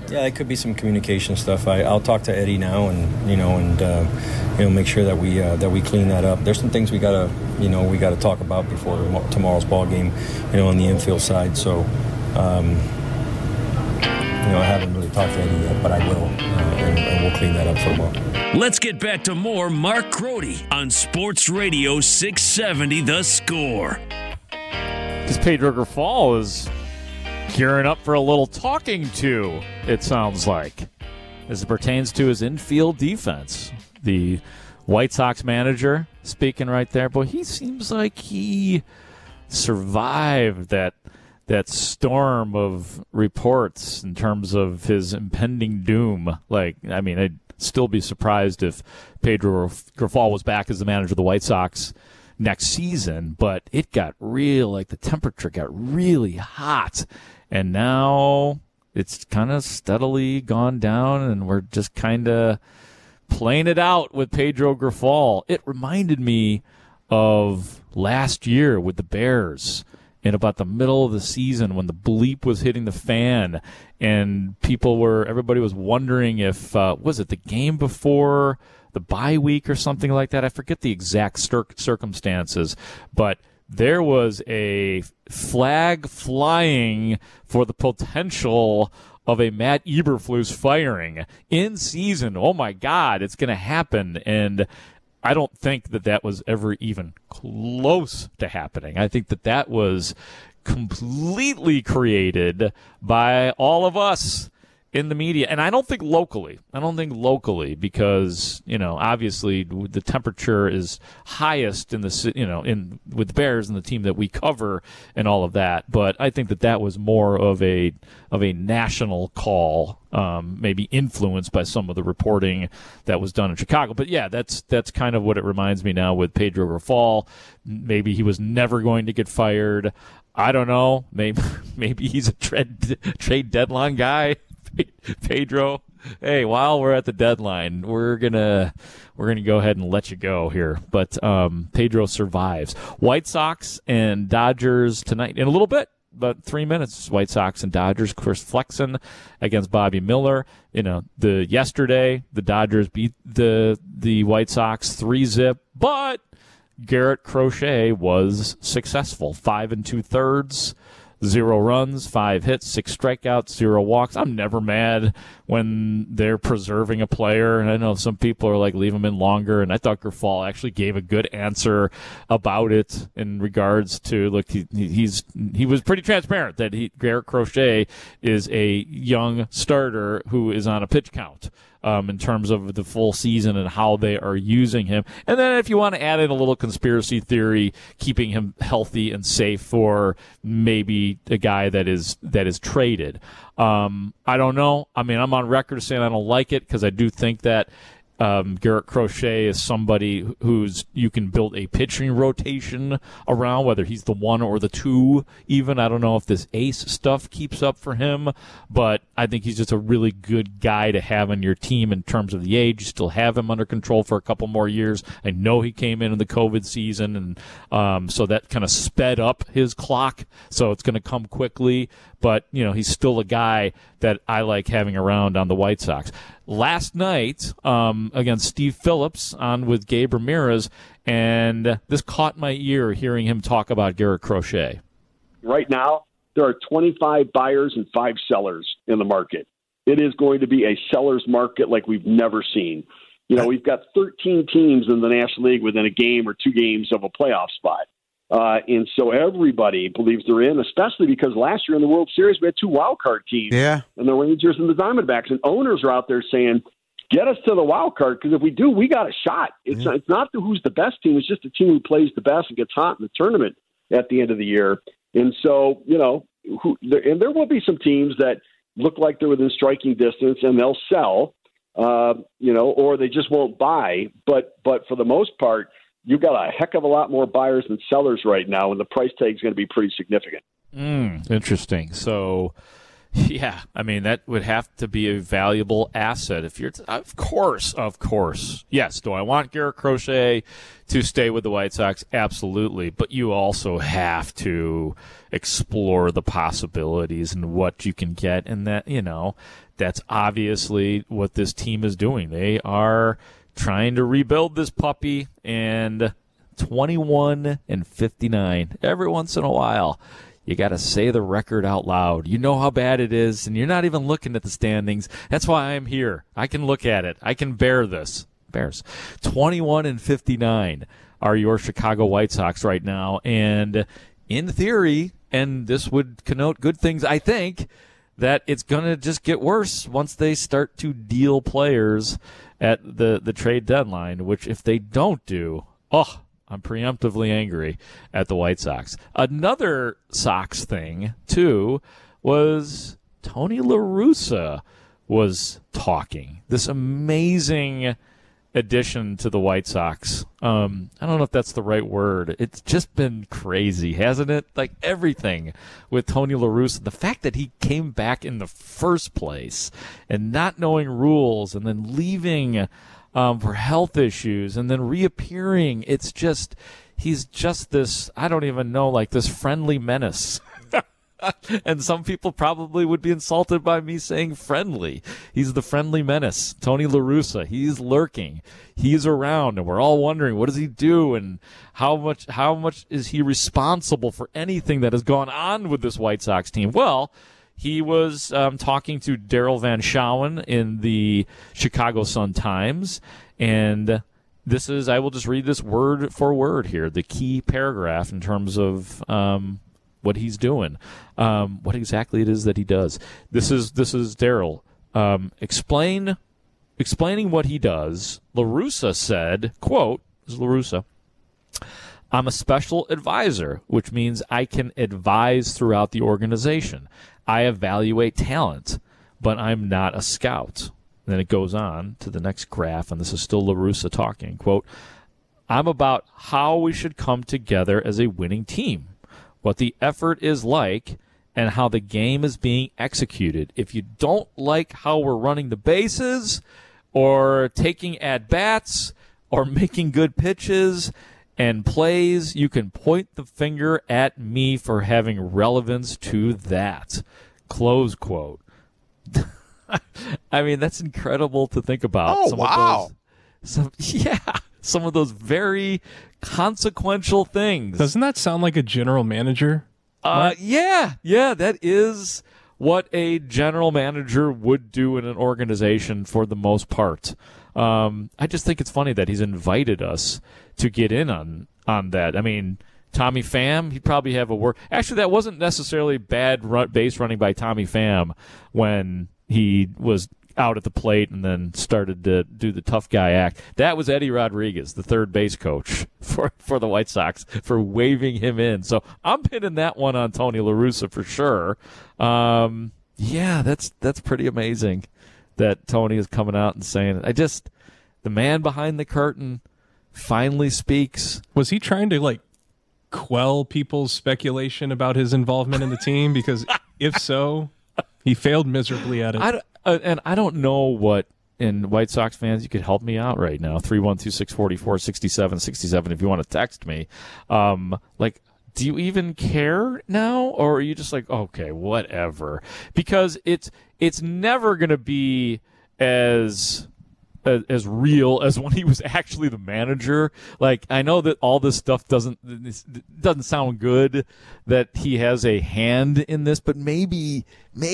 Yeah, it could be some communication stuff. I'll talk to Eddie now, and make sure that we clean that up. There's some things we gotta talk about before tomorrow's ball game, on the infield side. So, I haven't really talked to Eddie yet, but I will, and we'll clean that up for tomorrow. Let's get back to more Mark Crody on Sports Radio 670 The Score. Because Pedro Grifol is gearing up for a little talking to, it sounds like, as it pertains to his infield defense. The White Sox manager speaking right there. Boy, he seems like he survived that storm of reports in terms of his impending doom. I'd still be surprised if Pedro Grifol was back as the manager of the White Sox next season, but it got the temperature got really hot, and now it's kind of steadily gone down, and we're just kind of playing it out with Pedro Grifol. It reminded me of last year with the Bears in about the middle of the season when the bleep was hitting the fan, and everybody was wondering if, was it the game before the bye week or something like that? I forget the exact circumstances, but there was a flag flying for the potential of a Matt Eberflus firing in season. Oh my God, it's going to happen. And I don't think that was ever even close to happening. I think that was completely created by all of us in the media. And I don't think locally because, obviously the temperature is highest in the, with the Bears and the team that we cover and all of that. But I think that was more of a national call, maybe influenced by some of the reporting that was done in Chicago. But yeah, that's kind of what it reminds me now with Pedro Grifol. Maybe he was never going to get fired. I don't know. Maybe he's a trade deadline guy. Pedro, hey, while we're at the deadline, we're gonna go ahead and let you go here. But Pedro survives. White Sox and Dodgers tonight in a little bit, about 3 minutes. White Sox and Dodgers. Chris Flexen against Bobby Miller. Yesterday the Dodgers beat the White Sox 3-0, but Garrett Crochet was successful. 5 2/3. 0 runs, 5 hits, 6 strikeouts, 0 walks. I'm never mad when they're preserving a player. And I know some people are like, leave him in longer. And I thought Grifol actually gave a good answer about it in regards to, look, he was pretty transparent that Garrett Crochet is a young starter who is on a pitch count. In terms of the full season and how they are using him. And then if you want to add in a little conspiracy theory, keeping him healthy and safe for maybe a guy that is traded. I don't know. I'm on record saying I don't like it because I do think that Garrett Crochet is somebody who's you can build a pitching rotation around, whether he's the 1 or the 2 even. I don't know if this ace stuff keeps up for him, but I think he's just a really good guy to have on your team in terms of the age. You still have him under control for a couple more years. I know he came in the COVID season, and so that kind of sped up his clock, so it's going to come quickly. But, he's still a guy that I like having around on the White Sox. Last night, against Steve Phillips on with Gabe Ramirez, and this caught my ear hearing him talk about Garrett Crochet. Right now, there are 25 buyers and 5 sellers in the market. It is going to be a seller's market like we've never seen. We've got 13 teams in the National League within a game or 2 games of a playoff spot. And so everybody believes they're in, especially because last year in the World Series, we had 2 wild card teams, and the Rangers and the Diamondbacks. And owners are out there saying, get us to the wild card, because if we do, we got a shot. It's not who's the best team. It's just the team who plays the best and gets hot in the tournament at the end of the year. And so, and there will be some teams that look like they're within striking distance, and they'll sell, or they just won't buy. But for the most part, you've got a heck of a lot more buyers than sellers right now, and the price tag is going to be pretty significant. Interesting. So Yeah, I mean, that would have to be a valuable asset. If you're, of course. Yes, do I want Garrett Crochet to stay with the White Sox? Absolutely. But you also have to explore the possibilities and what you can get. And that, that's obviously what this team is doing. They are trying to rebuild this puppy, and 21-59 every once in a while. You got to say the record out loud. You know how bad it is, and you're not even looking at the standings. That's why I'm here. I can look at it. I can bear this. Bears. 21-59 are your Chicago White Sox right now, and in theory, and this would connote good things, I think, that it's going to just get worse once they start to deal players at the trade deadline, which if they don't do, I'm preemptively angry at the White Sox. Another Sox thing, too, was Tony La Russa was talking. This amazing addition to the White Sox. I don't know if that's the right word. It's just been crazy, hasn't it? Like everything with Tony La Russa. The fact that he came back in the first place and not knowing rules and then leaving for health issues and then reappearing. It's just, he's just this, I don't even know, like this friendly menace. And some people probably would be insulted by me saying friendly. He's the friendly menace. Tony La Russa, he's lurking. He's around, and we're all wondering, what does he do, and how much is he responsible for anything that has gone on with this White Sox team? Well, he was talking to Daryl Van Schouwen in the Chicago Sun-Times, and this is, I will just read this word for word here, the key paragraph in terms of what he's doing, what exactly it is that he does. This is Daryl explaining what he does. La Russa said, quote, this is La Russa, "I'm a special advisor, which means I can advise throughout the organization. I evaluate talent, but I'm not a scout." And then it goes on to the next graph, and this is still La Russa talking. Quote, "I'm about how we should come together as a winning team, what the effort is like, and how the game is being executed. If you don't like how we're running the bases or taking at-bats or making good pitches and plays, you can point the finger at me for having relevance to that." Close quote. I mean, that's incredible to think about. Oh, wow. Some of those very consequential things. Doesn't that sound like a general manager? Yeah, that is what a general manager would do in an organization for the most part. I just think it's funny that he's invited us to get in on that. I mean, Tommy Pham, he'd probably have a word. Actually, that wasn't necessarily bad base running by Tommy Pham when he was out at the plate and then started to do the tough guy act. That was Eddie Rodriguez, the third base coach for the White Sox, for waving him in. So I'm pinning that one on Tony La Russa for sure. That's pretty amazing that Tony is coming out and saying it. The man behind the curtain finally speaks. Was he trying to quell people's speculation about his involvement in the team? Because if so, he failed miserably at it. I don't know what, and White Sox fans, you could help me out right now. 312-644-6767 if you want to text me. Do you even care now? Or are you just like, okay, whatever? Because it's never going to be as real as when he was actually the manager. Like, I know that all this stuff doesn't sound good, that he has a hand in this, but maybe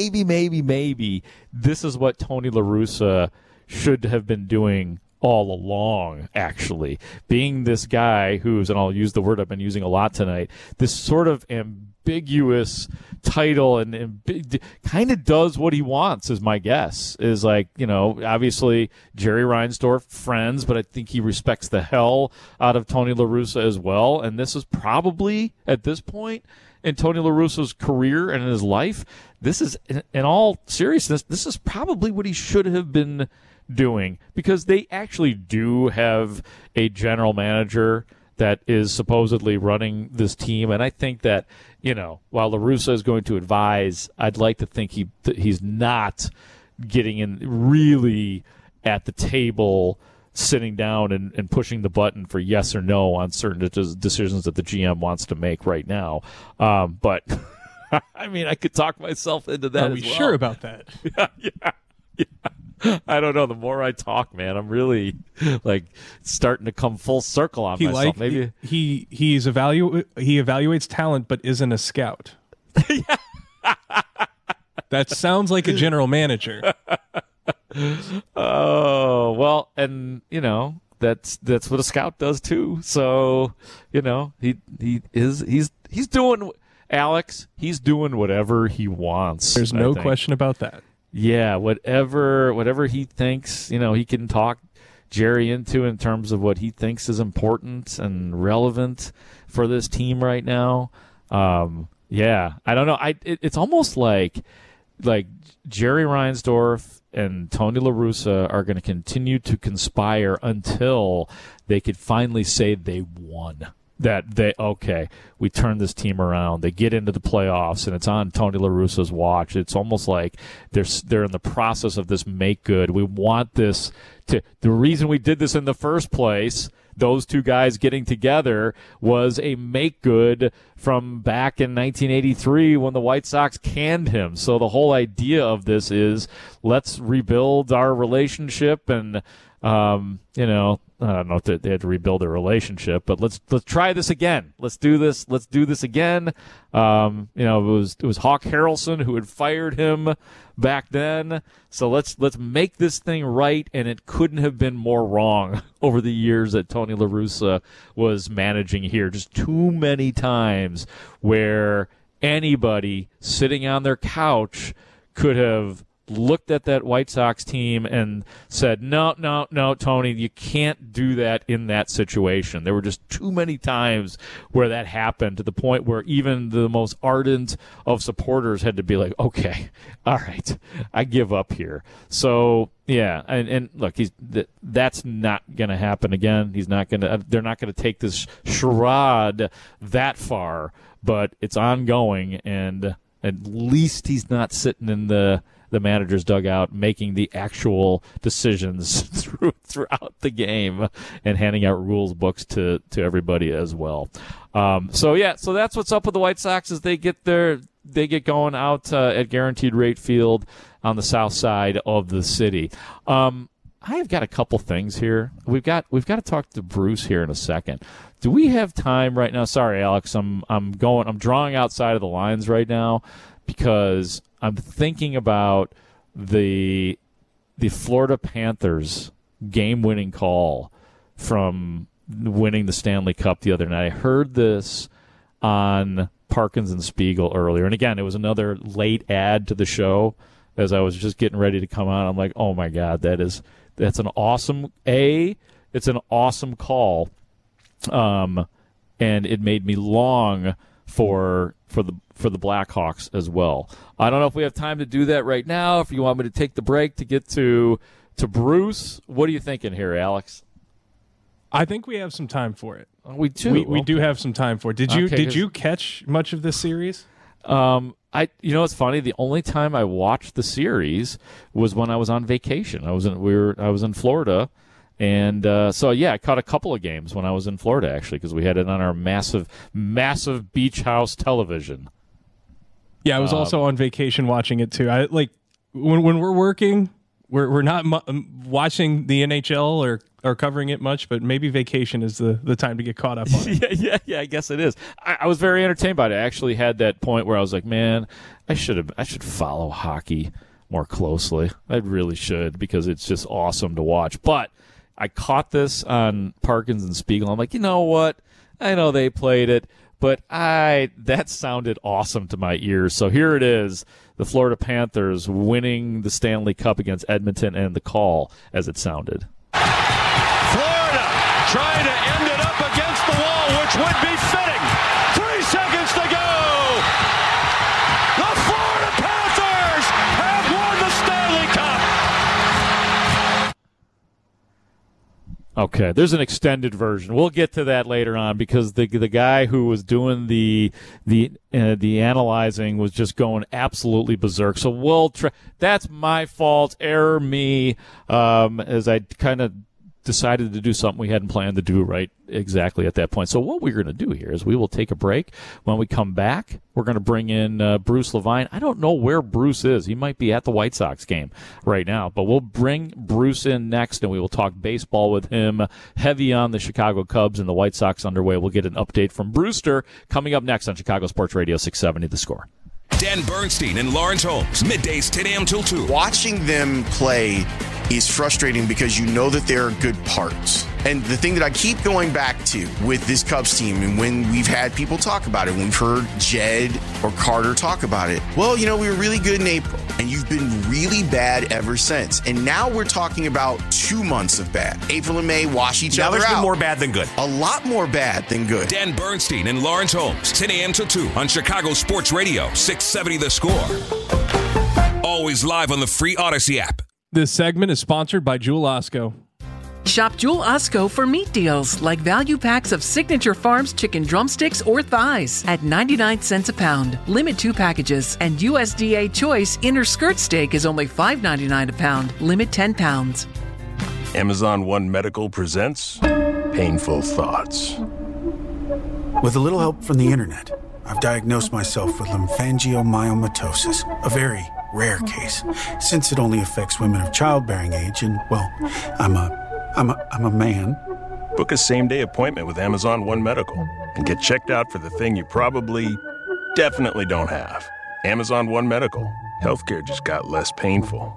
this is what Tony La Russa should have been doing all along, actually. Being this guy who's, and I'll use the word I've been using a lot tonight, this sort of ambiguous title and kind of does what he wants, is my guess. Is obviously Jerry Reinsdorf, friends, but I think he respects the hell out of Tony La Russa as well. And this is probably, at this point in Tony La Russa's career and in his life, this is, in all seriousness, this is probably what he should have been doing, because they actually do have a general manager that is supposedly running this team. And I think that, while La Russa is going to advise, I'd like to think he's not getting in really at the table, sitting down and pushing the button for yes or no on certain decisions that the GM wants to make right now. But, I mean, I could talk myself into that. Are we as well. Sure about that? Yeah. I don't know. The more I talk, man, I'm really starting to come full circle on myself. Maybe he evaluates talent, but isn't a scout. That sounds like a general manager. Oh well, and that's what a scout does too. So he's doing, Alex. He's doing whatever he wants. There's no question about that. Yeah, whatever he thinks, he can talk Jerry into in terms of what he thinks is important and relevant for this team right now. Yeah, I don't know. It's almost like Jerry Reinsdorf and Tony La Russa are going to continue to conspire until they could finally say they won. That we turned this team around. They get into the playoffs, and it's on Tony La Russa's watch. It's almost like they're in the process of this make good. We want this to. The reason we did this in the first place, those two guys getting together, was a make good from back in 1983 when the White Sox canned him. So the whole idea of this is let's rebuild our relationship and. I don't know if they had to rebuild their relationship, but let's try this again. Let's do this again. It was Hawk Harrelson who had fired him back then. So let's make this thing right, and it couldn't have been more wrong over the years that Tony La Russa was managing here. Just too many times where anybody sitting on their couch could have looked at that White Sox team and said, no, Tony, you can't do that in that situation. There were just too many times where that happened, to the point where even the most ardent of supporters had to be like, okay, all right, I give up here. So, yeah, and look, that's not going to happen again. They're not going to take this charade that far, but it's ongoing, and at least he's not sitting in the manager's dugout making the actual decisions throughout the game and handing out rules books to everybody as well. So that's what's up with the White Sox as they get going out at Guaranteed Rate Field on the south side of the city. I've got a couple things here. We've got to talk to Bruce here in a second. Do we have time right now? Sorry, Alex, I'm drawing outside of the lines right now because I'm thinking about the Florida Panthers game-winning call from winning the Stanley Cup the other night. I heard this on Parkins and Spiegel earlier. And again, it was another late ad to the show as I was just getting ready to come on. I'm like, oh my God, that's an awesome it's an awesome call. And it made me long for the Blackhawks as well. I don't know if we have time to do that right now. If you want me to take the break to get to Bruce, what are you thinking here, Alex? I think we have some time for it. We do. We do have some time for it. Did you catch much of this series? It's funny. The only time I watched the series was when I was on vacation. I was in Florida. And I caught a couple of games when I was in Florida, actually, because we had it on our massive, massive beach house television. Yeah, I was also on vacation watching it too. I when we're working, we're not watching the NHL or covering it much, but maybe vacation is the time to get caught up on it. Yeah, I guess it is. I was very entertained by it. I actually had that point where I was like, man, I should follow hockey more closely. I really should, because it's just awesome to watch. But I caught this on Parkins and Spiegel. I'm like, you know what? I know they played it, but that sounded awesome to my ears. So here it is, the Florida Panthers winning the Stanley Cup against Edmonton, and the call as it sounded. Florida trying to end it up against the wall, which would be fitting. 3 seconds to go. The Florida Panthers have won the Stanley Cup. Okay, there's an extended version. We'll get to that later on because the guy who was doing the analyzing was just going absolutely berserk. So we'll that's my fault, error me, as I kind of decided to do something we hadn't planned to do right exactly at that point. So what we're going to do here is we will take a break. When we come back, we're going to bring in Bruce Levine. I don't know where Bruce is. He might be at the White Sox game right now, but we'll bring Bruce in next, and we will talk baseball with him, heavy on the Chicago Cubs and the White Sox underway. We'll get an update from Brewster coming up next on Chicago Sports Radio 670 The Score. Dan Bernstein and Lawrence Holmes, middays 10 a.m. till 2. Watching them play is frustrating because you know that there are good parts. And the thing that I keep going back to with this Cubs team, and when we've had people talk about it, when we've heard Jed or Carter talk about it, well, we were really good in April, and you've been really bad ever since. And now we're talking about 2 months of bad. April and May wash each other out. Now there's been more bad than good. A lot more bad than good. Dan Bernstein and Lawrence Holmes, 10 a.m. till 2 on Chicago Sports Radio, 670 The Score. Always live on the free Odyssey app. This segment is sponsored by Jewel Osco. Shop Jewel Osco for meat deals like value packs of Signature Farms chicken drumsticks or thighs at 99 cents a pound. Limit 2 packages. And USDA Choice inner skirt steak is only $5.99 a pound. Limit 10 pounds. Amazon One Medical presents Painful Thoughts. With a little help from the internet, I've diagnosed myself with lymphangiomyomatosis, a very rare case, since it only affects women of childbearing age, and, well, I'm a man. Book a same-day appointment with Amazon One Medical and get checked out for the thing you definitely don't have. Amazon One Medical. Healthcare just got less painful.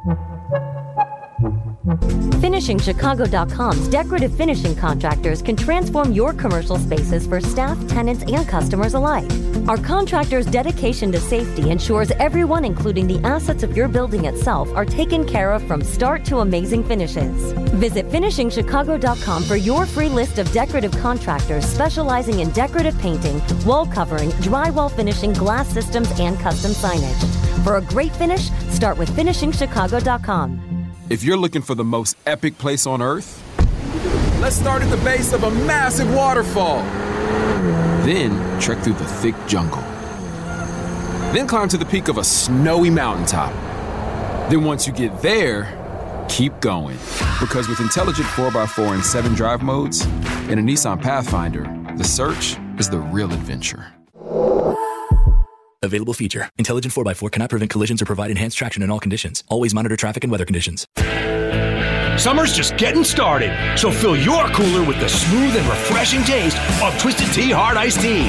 FinishingChicago.com's decorative finishing contractors can transform your commercial spaces for staff, tenants, and customers alike. Our contractors' dedication to safety ensures everyone, including the assets of your building itself, are taken care of from start to amazing finishes. Visit FinishingChicago.com for your free list of decorative contractors specializing in decorative painting, wall covering, drywall finishing, glass systems, and custom signage. For a great finish, start with FinishingChicago.com. If you're looking for the most epic place on Earth, let's start at the base of a massive waterfall. Then trek through the thick jungle. Then climb to the peak of a snowy mountaintop. Then once you get there, keep going. Because with intelligent 4x4 and 7 drive modes and a Nissan Pathfinder, the search is the real adventure. Available feature. Intelligent 4x4 cannot prevent collisions or provide enhanced traction in all conditions. Always monitor traffic and weather conditions. Summer's just getting started, so fill your cooler with the smooth and refreshing taste of Twisted Tea Hard Iced Tea.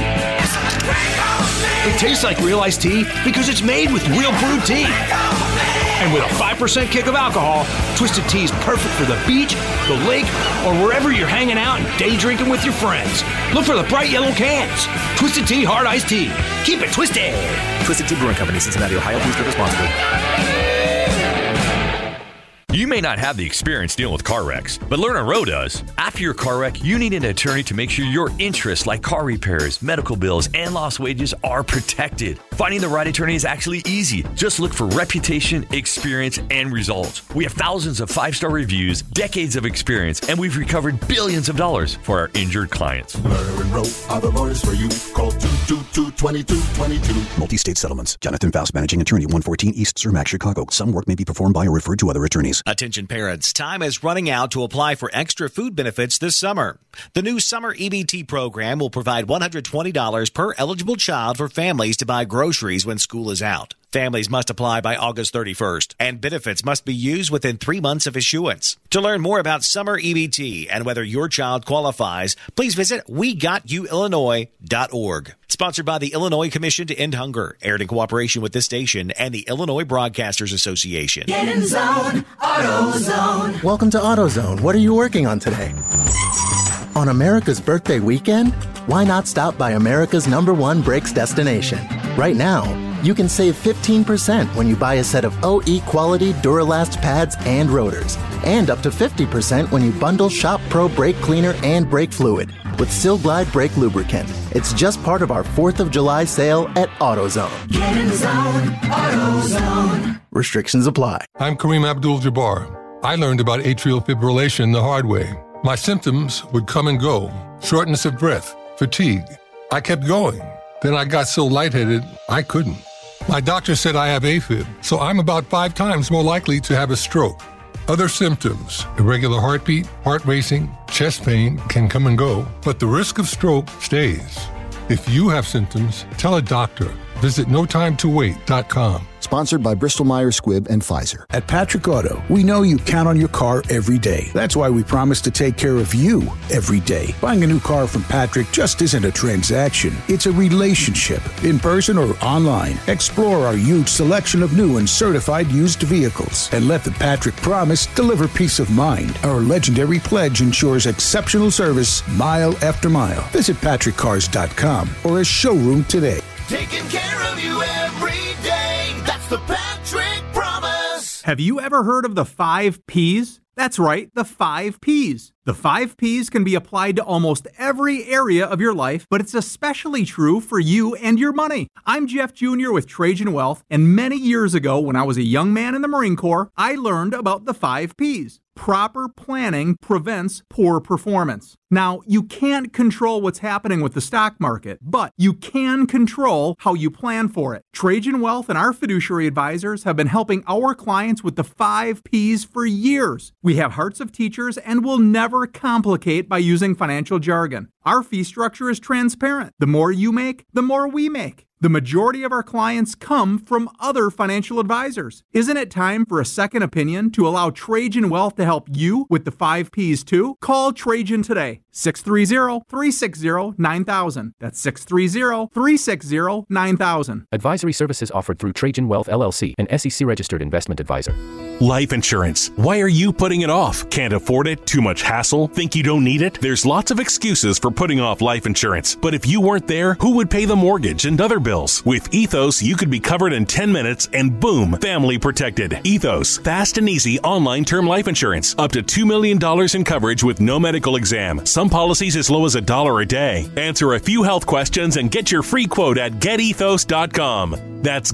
It tastes like real iced tea because it's made with real brewed tea. And with a 5% kick of alcohol, Twisted Tea is perfect for the beach, the lake, or wherever you're hanging out and day drinking with your friends. Look for the bright yellow cans. Twisted Tea Hard Iced Tea. Keep it twisted. Twisted Tea Brewing Company, Cincinnati, Ohio. Please drink responsibly. You may not have the experience dealing with car wrecks, but Lerner Rowe does. After your car wreck, you need an attorney to make sure your interests like car repairs, medical bills, and lost wages are protected. Finding the right attorney is actually easy. Just look for reputation, experience, and results. We have thousands of 5-star reviews, decades of experience, and we've recovered billions of dollars for our injured clients. Lerner & Rowe are the lawyers for you. Call 222-2222. Multi-state settlements. Jonathan Faust, managing attorney, 114 East Cermak, Chicago. Some work may be performed by or referred to other attorneys. Attention parents, time is running out to apply for extra food benefits this summer. The new summer EBT program will provide $120 per eligible child for families to buy groceries when school is out. Families must apply by August 31st, and benefits must be used within 3 months of issuance. To learn more about summer EBT and whether your child qualifies, please visit WeGotYouIllinois.org. Sponsored by the Illinois Commission to End Hunger, aired in cooperation with this station and the Illinois Broadcasters Association. Get in zone, AutoZone. Welcome to AutoZone. What are you working on today? On America's birthday weekend? Why not stop by America's #1 brakes destination? Right now, you can save 15% when you buy a set of OE quality Duralast pads and rotors, and up to 50% when you bundle Shop Pro brake cleaner and brake fluid with Sil-Glide brake lubricant. It's just part of our 4th of July sale at AutoZone. Get in zone, AutoZone. Restrictions apply. I'm Kareem Abdul-Jabbar. I learned about atrial fibrillation the hard way. My symptoms would come and go. Shortness of breath, fatigue. I kept going. Then I got so lightheaded, I couldn't. My doctor said I have AFib, so I'm about 5 times more likely to have a stroke. Other symptoms, irregular heartbeat, heart racing, chest pain can come and go, but the risk of stroke stays. If you have symptoms, tell a doctor. Visit notimetowait.com. Sponsored by Bristol-Myers Squibb and Pfizer. At Patrick Auto, we know you count on your car every day. That's why we promise to take care of you every day. Buying a new car from Patrick just isn't a transaction. It's a relationship. In person or online, explore our huge selection of new and certified used vehicles. And let the Patrick promise deliver peace of mind. Our legendary pledge ensures exceptional service mile after mile. Visit PatrickCars.com or a showroom today. Taking care of you every day. That's the Patrick Promise. Have you ever heard of the 5 Ps? That's right, the 5 Ps. The 5 Ps can be applied to almost every area of your life, but it's especially true for you and your money. I'm Jeff Jr. with Trajan Wealth, and many years ago, when I was a young man in the Marine Corps, I learned about the 5 Ps. Proper planning prevents poor performance. Now, you can't control what's happening with the stock market, but you can control how you plan for it. Trajan Wealth and our fiduciary advisors have been helping our clients with the 5 Ps for years. We have hearts of teachers and will never complicate by using financial jargon. Our fee structure is transparent. The more you make, the more we make. The majority of our clients come from other financial advisors. Isn't it time for a second opinion to allow Trajan Wealth to help you with the 5 Ps too? Call Trajan today. 630-360-9000. That's 630-360-9000. Advisory services offered through Trajan Wealth LLC, an SEC-registered investment advisor. Life insurance. Why are you putting it off? Can't afford it? Too much hassle? Think you don't need it? There's lots of excuses for putting off life insurance. But if you weren't there, who would pay the mortgage and other bills? With Ethos, you could be covered in 10 minutes and boom, family protected. Ethos, fast and easy online term life insurance. Up to $2 million in coverage with no medical exam. Some policies as low as $1 a day. Answer a few health questions and get your free quote at getethos.com. That's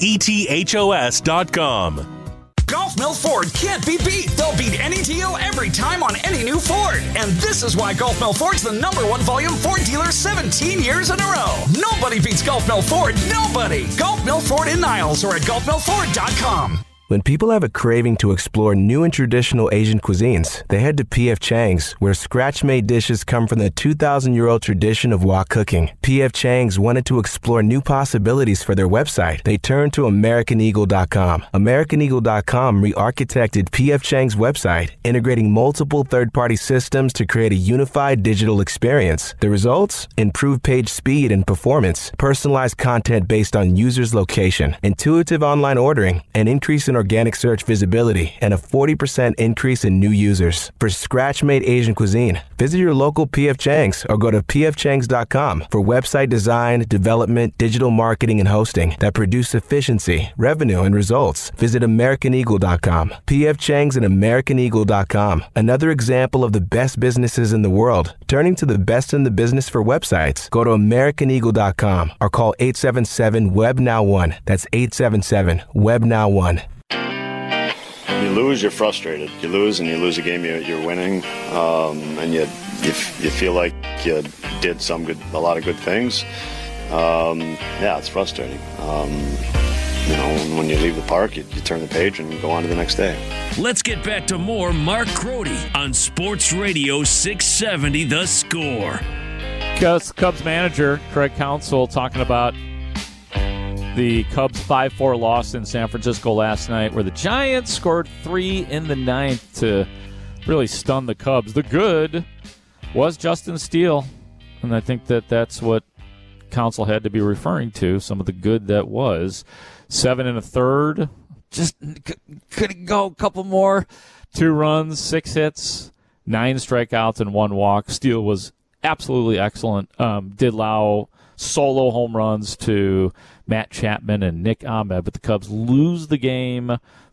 getethos.com. Gulf Mill Ford can't be beat. They'll beat any deal every time on any new Ford. And this is why Gulf Mill Ford's the #1 volume Ford dealer 17 years in a row. Nobody beats Gulf Mill Ford. Nobody. Gulf Mill Ford in Niles or at GulfMillFord.com. When people have a craving to explore new and traditional Asian cuisines, they head to P.F. Chang's, where scratch-made dishes come from the 2,000-year-old tradition of wok cooking. P.F. Chang's wanted to explore new possibilities for their website. They turned to AmericanEagle.com. AmericanEagle.com re-architected P.F. Chang's website, integrating multiple third-party systems to create a unified digital experience. The results? Improved page speed and performance, personalized content based on users' location, intuitive online ordering, an increase in organic search visibility, and a 40% increase in new users. For scratch-made Asian cuisine, visit your local P.F. Chang's or go to pfchangs.com for website design, development, digital marketing, and hosting that produce efficiency, revenue, and results. Visit AmericanEagle.com. P.F. Chang's and AmericanEagle.com. Another example of the best businesses in the world, turning to the best in the business for websites. Go to AmericanEagle.com or call 877-WEB-NOW1. That's 877-WEB-NOW1. You lose, you're frustrated. You lose, and you lose a game you're winning, and you feel like you did a lot of good things. Yeah, it's frustrating. When you leave the park, you turn the page and go on to the next day. Let's get back to more Mark Crody on Sports Radio 670 The Score. Cubs manager Craig Counsell talking about the Cubs' 5-4 loss in San Francisco last night, where the Giants scored 3 in the 9th to really stun the Cubs. The good was Justin Steele, and I think that's what Counsell had to be referring to, some of the good that was. 7 1/3, just couldn't go a couple more. 2 runs, 6 hits, 9 strikeouts, and 1 walk. Steele was absolutely excellent. Did allow solo home runs to Matt Chapman and Nick Ahmed, but the Cubs lose the game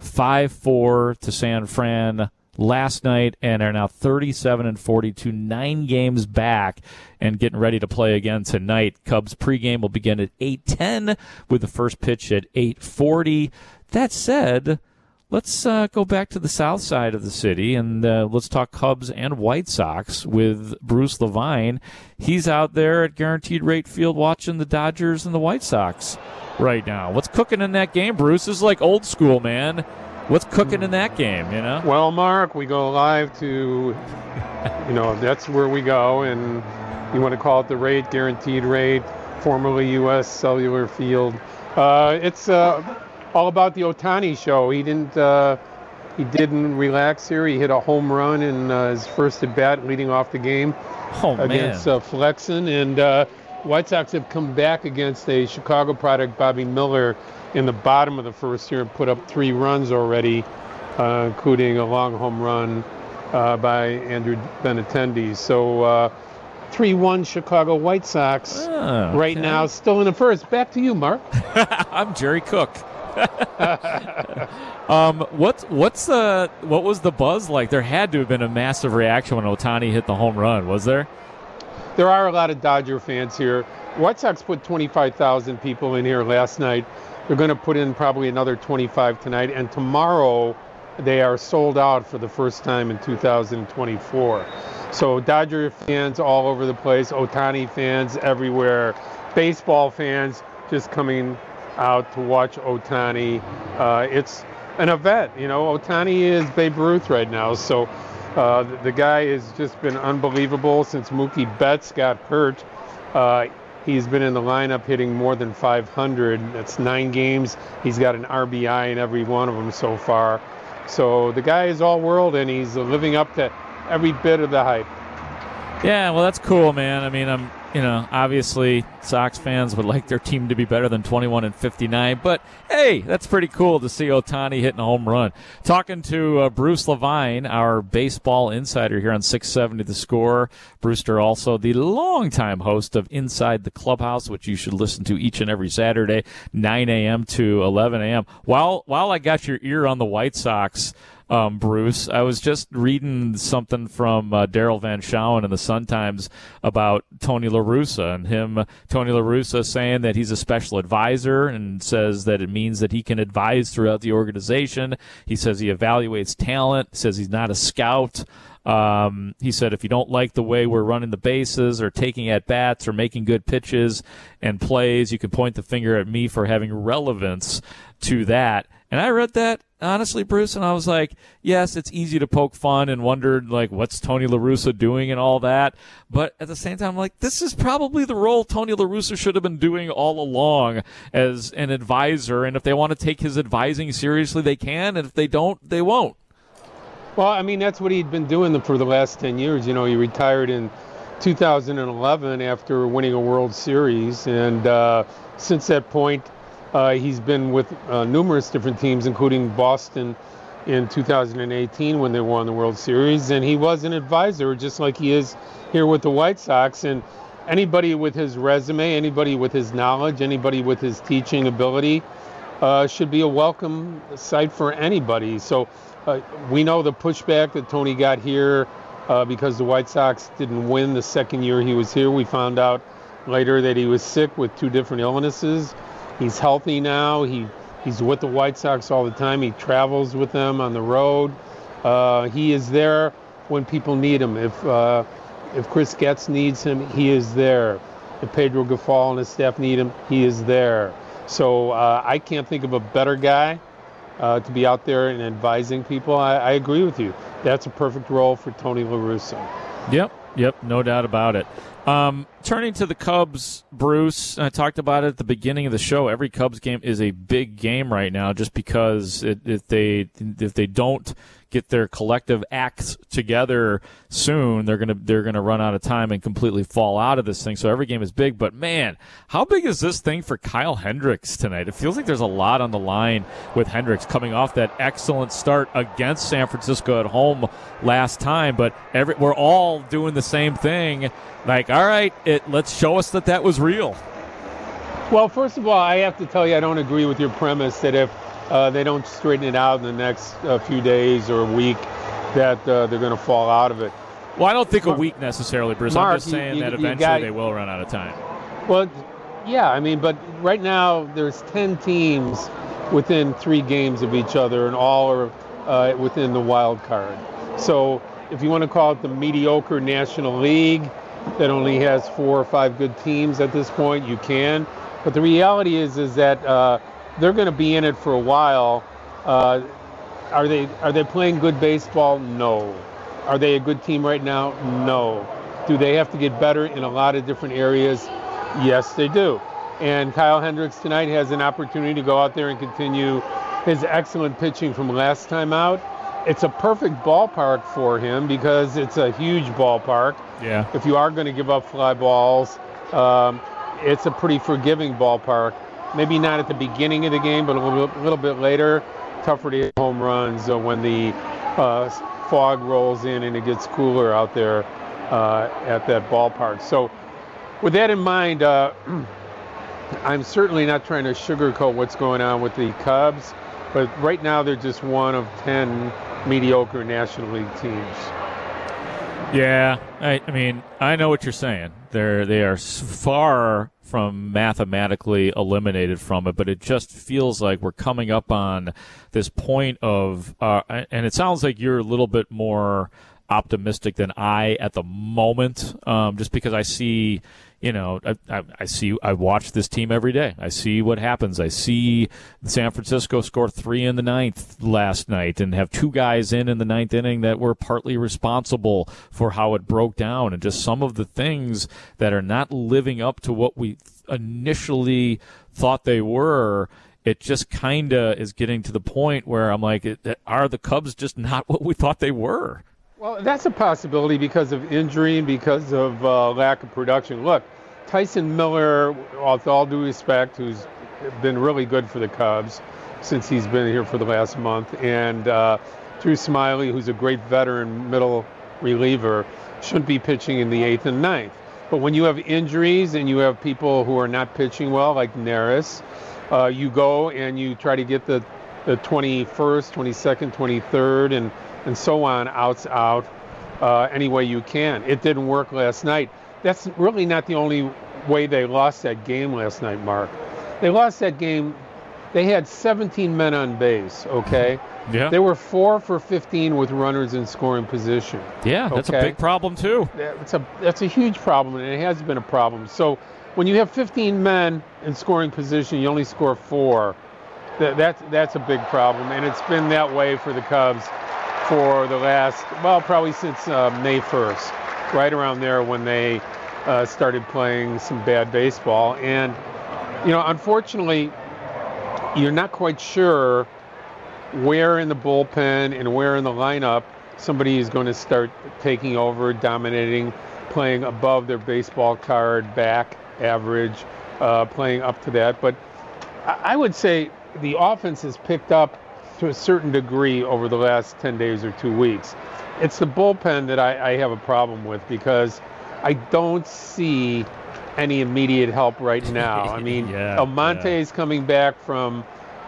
5-4 to San Fran last night and are now 37-42, 9 games back and getting ready to play again tonight. Cubs pregame will begin at 8:10 with the first pitch at 8:40. That said, Let's go back to the south side of the city, and let's talk Cubs and White Sox with Bruce Levine. He's out there at Guaranteed Rate Field watching the Dodgers and the White Sox right now. What's cooking in that game, Bruce? This is like old school, man. What's cooking in that game, you know? Well, Mark, we go live to, that's where we go, and you want to call it the rate, Guaranteed Rate, formerly U.S. Cellular Field. It's all about the Ohtani show. He didn't relax here. He hit a home run in his first at bat, leading off the game against Flexen. And White Sox have come back against a Chicago product, Bobby Miller, in the bottom of the first here and put up 3 runs already, including a long home run by Andrew Benintendi. So 3-1 Chicago White Sox right now, still in the first. Back to you, Mark. I'm Jerry Cook. What was the buzz like? There had to have been a massive reaction when Ohtani hit the home run, was there? There are a lot of Dodger fans here. White Sox put 25,000 people in here last night. They're going to put in probably another 25 tonight, and tomorrow they are sold out for the first time in 2024. So Dodger fans all over the place, Ohtani fans everywhere, baseball fans just coming out to watch Ohtani. It's an event, Ohtani is Babe Ruth right now. So the guy has just been unbelievable since Mookie Betts got hurt. He's been in the lineup hitting more than 500. That's 9 games. He's got an RBI in every one of them so far. So the guy is all world, and he's living up to every bit of the hype. Yeah, well, that's cool, man. I mean, obviously Sox fans would like their team to be better than 21-59, but hey, that's pretty cool to see Ohtani hitting a home run. Talking to Bruce Levine, our baseball insider here on 670 The Score. Brewster, also the longtime host of Inside the Clubhouse, which you should listen to each and every Saturday, 9 a.m. to 11 a.m. While I got your ear on the White Sox, Bruce, I was just reading something from Daryl Van Schouwen in the Sun-Times about Tony La Russa and Tony La Russa saying that he's a special advisor and says that it means that he can advise throughout the organization. He says he evaluates talent, says he's not a scout. He said, if you don't like the way we're running the bases or taking at bats or making good pitches and plays, you can point the finger at me for having relevance to that. And I read that, honestly, Bruce, and I was like, yes, it's easy to poke fun and wonder, like, what's Tony La Russa doing and all that. But at the same time, I'm like, this is probably the role Tony La Russa should have been doing all along as an advisor. And if they want to take his advising seriously, they can. And if they don't, they won't. Well, I mean, that's what he'd been doing for the last 10 years. He retired in 2011 after winning a World Series. And since that point, he's been with numerous different teams, including Boston in 2018 when they won the World Series. And he was an advisor, just like he is here with the White Sox. And anybody with his resume, anybody with his knowledge, anybody with his teaching ability should be a welcome sight for anybody. So we know the pushback that Tony got here because the White Sox didn't win the second year he was here. We found out later that he was sick with 2 different illnesses. He's healthy now. He's with the White Sox all the time. He travels with them on the road. He is there when people need him. If Chris Getz needs him, he is there. If Pedro Gaffal and his staff need him, he is there. So I can't think of a better guy to be out there and advising people. I agree with you. That's a perfect role for Tony La Russa. Yep, no doubt about it. Turning to the Cubs, Bruce, I talked about it at the beginning of the show. Every Cubs game is a big game right now, just because if they don't get their collective acts together soon, they're gonna run out of time and completely fall out of this thing. So every game is big. But man, how big is this thing for Kyle Hendricks tonight? It feels like there's a lot on the line with Hendricks coming off that excellent start against San Francisco at home last time. But we're all doing the same thing. Like, all right, let's show us that was real. Well, first of all, I have to tell you, I don't agree with your premise that if they don't straighten it out in the next few days or a week, that they're going to fall out of it. Well, I don't think a week necessarily, Bruce. Mark, I'm just saying that eventually they will run out of time. Well, yeah, I mean, but right now there's 10 teams within 3 games of each other, and all are within the wild card. So if you want to call it the mediocre National League that only has 4 or 5 good teams at this point, you can. But the reality is that they're going to be in it for a while. Are they playing good baseball? No. Are they a good team right now? No. Do they have to get better in a lot of different areas? Yes, they do. And Kyle Hendricks tonight has an opportunity to go out there and continue his excellent pitching from last time out. It's a perfect ballpark for him because it's a huge ballpark. Yeah. If you are going to give up fly balls, it's a pretty forgiving ballpark. Maybe not at the beginning of the game, but a little bit later. Tougher to hit home runs when the fog rolls in and it gets cooler out there at that ballpark. So with that in mind, I'm certainly not trying to sugarcoat what's going on with the Cubs, but right now they're just one of 10 mediocre National League teams. Yeah, I mean, I know what you're saying. They are far from mathematically eliminated from it, but it just feels like we're coming up on this point of, and it sounds like you're a little bit more optimistic than I at the moment, just because I see, I watch this team every day. I see what happens. I see San Francisco score 3 in the 9th last night and have 2 guys in the 9th inning that were partly responsible for how it broke down, and just some of the things that are not living up to what we initially thought they were. It just kind of is getting to the point where I'm like, are the Cubs just not what we thought they were? Well, that's a possibility because of injury and because of lack of production. Look, Tyson Miller, with all due respect, who's been really good for the Cubs since he's been here for the last month, and Drew Smiley, who's a great veteran middle reliever, shouldn't be pitching in the 8th and 9th. But when you have injuries and you have people who are not pitching well, like Neris, you go and you try to get the 21st, 22nd, 23rd, and so on, outs out, any way you can. It didn't work last night. That's really not the only way they lost that game last night, Mark. They lost that game. They had 17 men on base, okay? Yeah. They were 4 for 15 with runners in scoring position. Yeah, that's a big problem, too. That's a huge problem, and it has been a problem. So when you have 15 men in scoring position, you only score 4. That's a big problem, and it's been that way for the Cubs for the last, probably since May 1st, right around there when they started playing some bad baseball. And, unfortunately, you're not quite sure where in the bullpen and where in the lineup somebody is going to start taking over, dominating, playing above their baseball card, back average, playing up to that. But I would say the offense has picked up to a certain degree over the last 10 days or 2 weeks. It's the bullpen that I have a problem with because I don't see any immediate help right now. I mean, Almonte is coming back from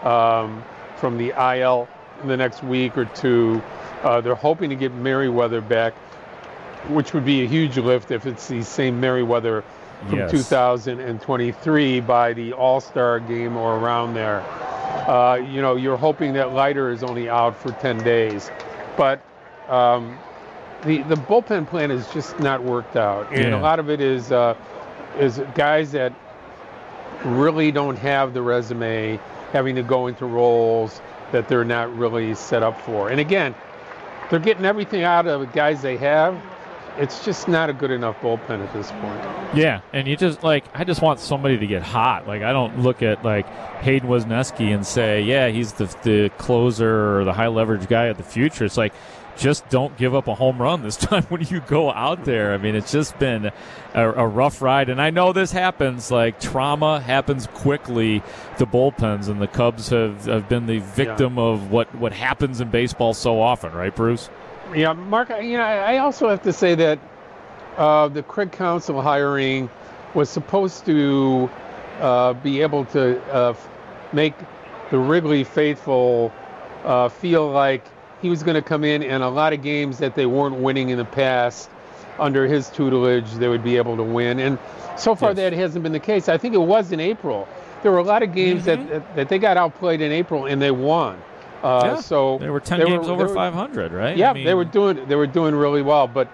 the IL in the next week or 2. They're hoping to get Merriweather back, which would be a huge lift if it's the same Merriweather from 2023 by the All-Star game or around there. You're hoping that Leiter is only out for 10 days. But the bullpen plan is just not worked out. And a lot of it is guys that really don't have the resume having to go into roles that they're not really set up for. And again, they're getting everything out of the guys they have. It's just not a good enough bullpen at this point. Yeah, and you just I just want somebody to get hot. Like, I don't look at Hayden Wesneski and say, yeah, he's the closer or the high leverage guy of the future. It's like, just don't give up a home run this time when you go out there. I mean, it's just been a rough ride. And I know this happens. Trauma happens quickly to bullpens, and the Cubs have been the victim of what happens in baseball so often, right, Bruce? Yeah, Mark, I also have to say that the Craig Counsell hiring was supposed to be able to make the Wrigley faithful feel like he was going to come in a lot of games that they weren't winning in the past under his tutelage, they would be able to win. And so far that hasn't been the case. I think it was in April there were a lot of games that they got outplayed in April and they won. So they were 10 games over 500, right? Yeah, they were doing really well, but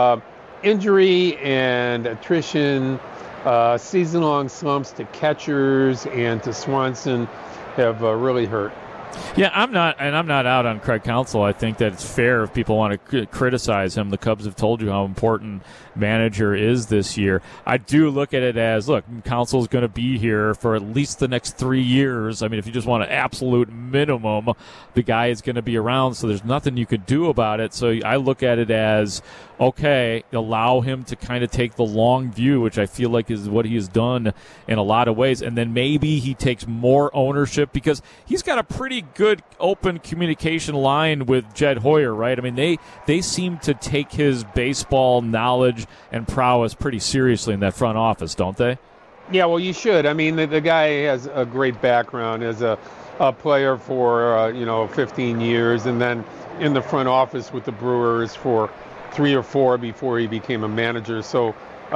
injury and attrition, season-long slumps to catchers and to Swanson have really hurt. Yeah, I'm not out on Craig Counsell. I think that it's fair if people want to criticize him. The Cubs have told you how important manager is this year. I do look at it as, look, Counsell's going to be here for at least the next 3 years. I mean, if you just want an absolute minimum, the guy is going to be around, so there's nothing you could do about it. So I look at it as, okay, allow him to kind of take the long view, which I feel like is what he has done in a lot of ways, and then maybe he takes more ownership because he's got a pretty good open communication line with Jed Hoyer, right? I mean, they seem to take his baseball knowledge and prowess pretty seriously in that front office, don't they? Yeah, well, you should. I mean, the guy has a great background as a player for 15 years, and then in the front office with the Brewers for 3 or 4 before he became a manager. So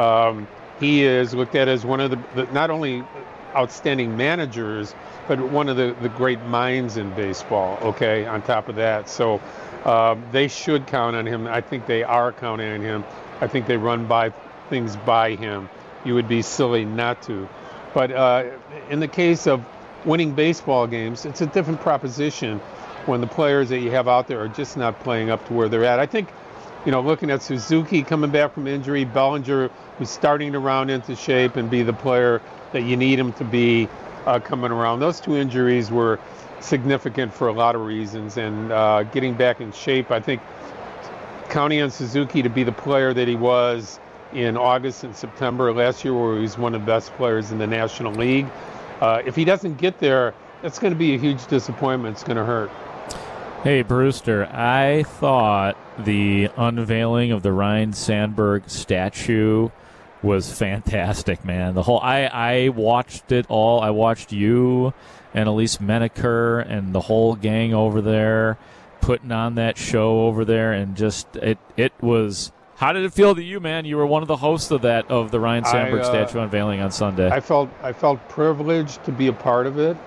he is looked at as one of the not only outstanding managers, but one of the great minds in baseball, okay, on top of that. So they should count on him. I think they are counting on him. I think they run things by him. You would be silly not to. But in the case of winning baseball games, it's a different proposition when the players that you have out there are just not playing up to where they're at. I think, looking at Suzuki coming back from injury, Bellinger who's starting to round into shape and be the player that you need him to be coming around. Those 2 injuries were significant for a lot of reasons, and getting back in shape, I think counting on Suzuki to be the player that he was in August and September last year, where he was one of the best players in the National League. If he doesn't get there, that's going to be a huge disappointment. It's going to hurt. Hey, Brewster, I thought the unveiling of the Ryne Sandberg statue was fantastic, man. The whole I watched it all. I watched you and Elise Menaker and the whole gang over there putting on that show over there, and just it was. How did it feel to you, man? You were one of the hosts of the Ryne Sandberg statue unveiling on Sunday. I felt privileged to be a part of it.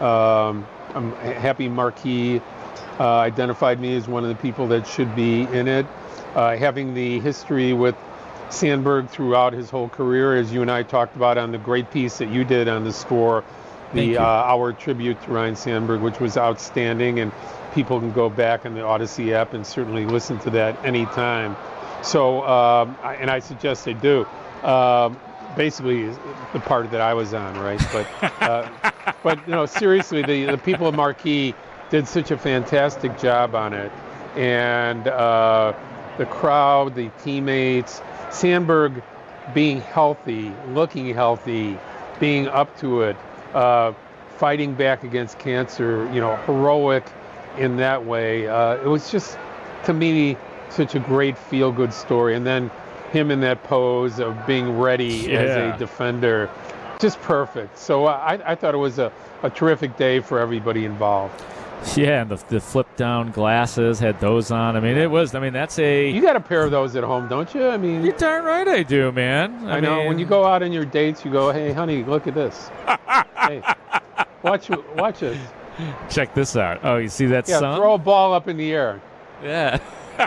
I'm happy Marquis identified me as one of the people that should be in it. Having the history with Sandberg throughout his whole career, as you and I talked about on the great piece that you did on The Score, our tribute to Ryne Sandberg, which was outstanding, and people can go back on the Odyssey app and certainly listen to that anytime. So, and I suggest they do. Basically, the part that I was on, right? But seriously, the people of Marquis did such a fantastic job on it, and the crowd, the teammates, Sandberg being healthy, looking healthy, being up to it, fighting back against cancer, heroic in that way. It was just, to me, such a great feel-good story. And then him in that pose of being ready as a defender, just perfect. So I thought it was a terrific day for everybody involved. Yeah, and the flip-down glasses, had those on. I mean, that's a... You got a pair of those at home, don't you? I mean... You're darn right I do, man. I know. When you go out on your dates, you go, hey, honey, look at this. Hey, watch it. Check this out. Oh, you see that sun? Yeah, throw a ball up in the air. Yeah.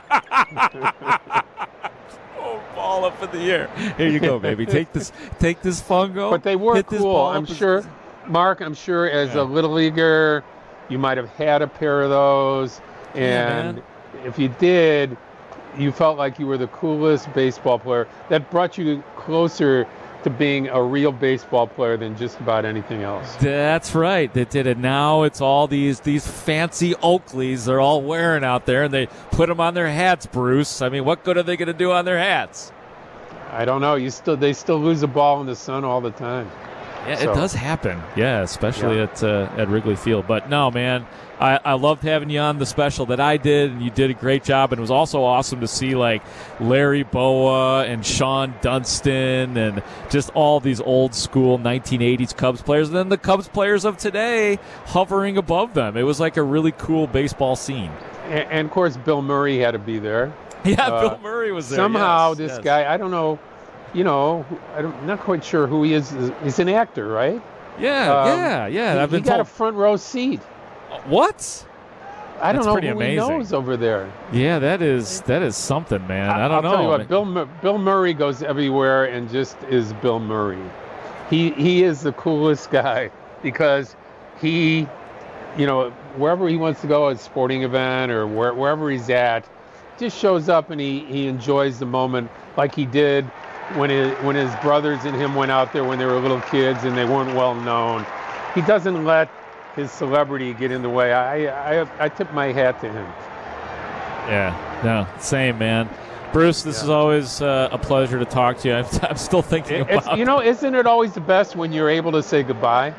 Oh, ball up in the air. Here you go, baby. Take this fungo. But they were cool. I'm sure, Mark, as a little leaguer, you might have had a pair of those, and if you did, you felt like you were the coolest baseball player. That brought you closer to being a real baseball player than just about anything else. That's right. They did it. Now it's all these fancy Oakleys they're all wearing out there, and they put them on their hats, Bruce. I mean, what good are they going to do on their hats? I don't know. They still lose a ball in the sun all the time. Yeah, it does happen. Yeah, especially at Wrigley Field. But no, man, I loved having you on the special that I did, and you did a great job. And it was also awesome to see like Larry Boa and Sean Dunston and just all these old school 1980s Cubs players, and then the Cubs players of today hovering above them. It was like a really cool baseball scene. And of course, Bill Murray had to be there. Yeah, Bill Murray was there. Somehow, guy, I don't know. I'm not quite sure who he is. He's an actor, right? Yeah. He got a front row seat. What? I don't know pretty who amazing. he knows over there. Yeah, that is something, man. I don't know. I'll tell you what, Bill Murray goes everywhere and just is Bill Murray. He is the coolest guy because he, wherever he wants to go, a sporting event or wherever he's at, just shows up and he enjoys the moment like he did when his brothers and him went out there when they were little kids and they weren't well known. He doesn't let his celebrity get in the way. I tip my hat to him. Yeah, no, same, man. Bruce, this is always a pleasure to talk to you. I'm still thinking about... isn't it always the best when you're able to say goodbye?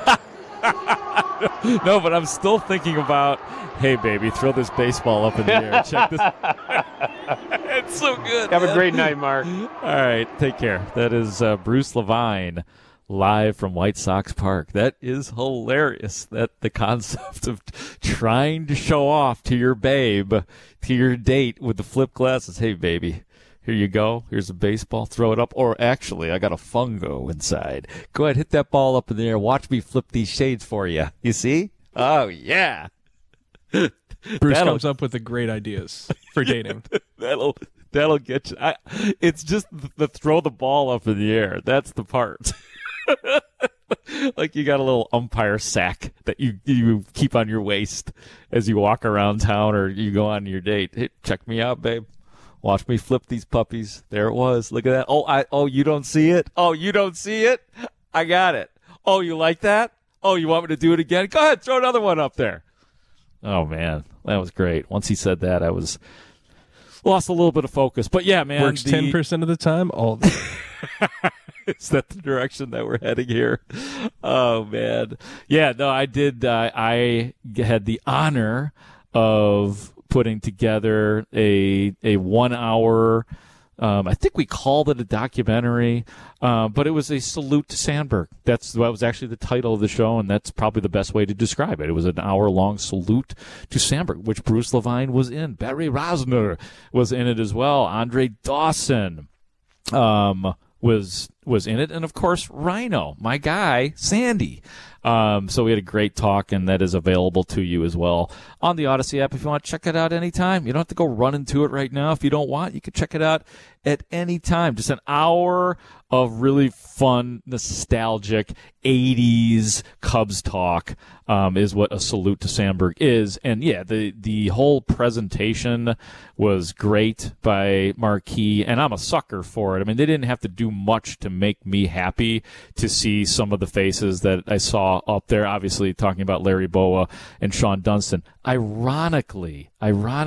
No, but I'm still thinking about, hey, baby, throw this baseball up in the air. Check this. It's so good. Have a great night, Mark. All right, take care. That is Bruce Levine, live from White Sox Park. That is hilarious. That the concept of trying to show off to your babe, to your date with the flip glasses. Hey, baby, here you go. Here's a baseball. Throw it up. Or actually, I got a fungo inside. Go ahead, hit that ball up in the air. Watch me flip these shades for you. You see? Oh, yeah. Bruce comes up with the great ideas for dating. That'll get you. It's just the throw the ball up in the air. That's the part. Like you got a little umpire sack that you keep on your waist as you walk around town or you go on your date. Hey, check me out, babe. Watch me flip these puppies. There it was. Look at that. Oh, you don't see it? Oh, you don't see it? I got it. Oh, you like that? Oh, you want me to do it again? Go ahead, throw another one up there. Oh, man. That was great. Once he said that, I lost a little bit of focus. But, yeah, man. Works 10% of the time, all the time. Is that the direction that we're heading here? Oh, man. Yeah, no, I did. I had the honor of putting together a 1 hour, I think we called it a documentary, but it was a salute to Sandberg. That was actually the title of the show, and that's probably the best way to describe it. It was an hour-long salute to Sandberg, which Bruce Levine was in. Barry Rozner was in it as well. Andre Dawson was in it, and of course Rhino, my guy Sandy. So we had a great talk, and that is available to you as well on the Odyssey app if you want to check it out anytime. You don't have to go run into it right now. If you don't want, you can check it out at any time. Just an hour of really fun, nostalgic 80s Cubs talk is what a salute to Sandberg is. And yeah, the whole presentation was great by Marquee, and I'm a sucker for it. I mean, they didn't have to do much to make me happy to see some of the faces that I saw up there, obviously talking about Larry Bowa and Sean Dunston. Ironically, on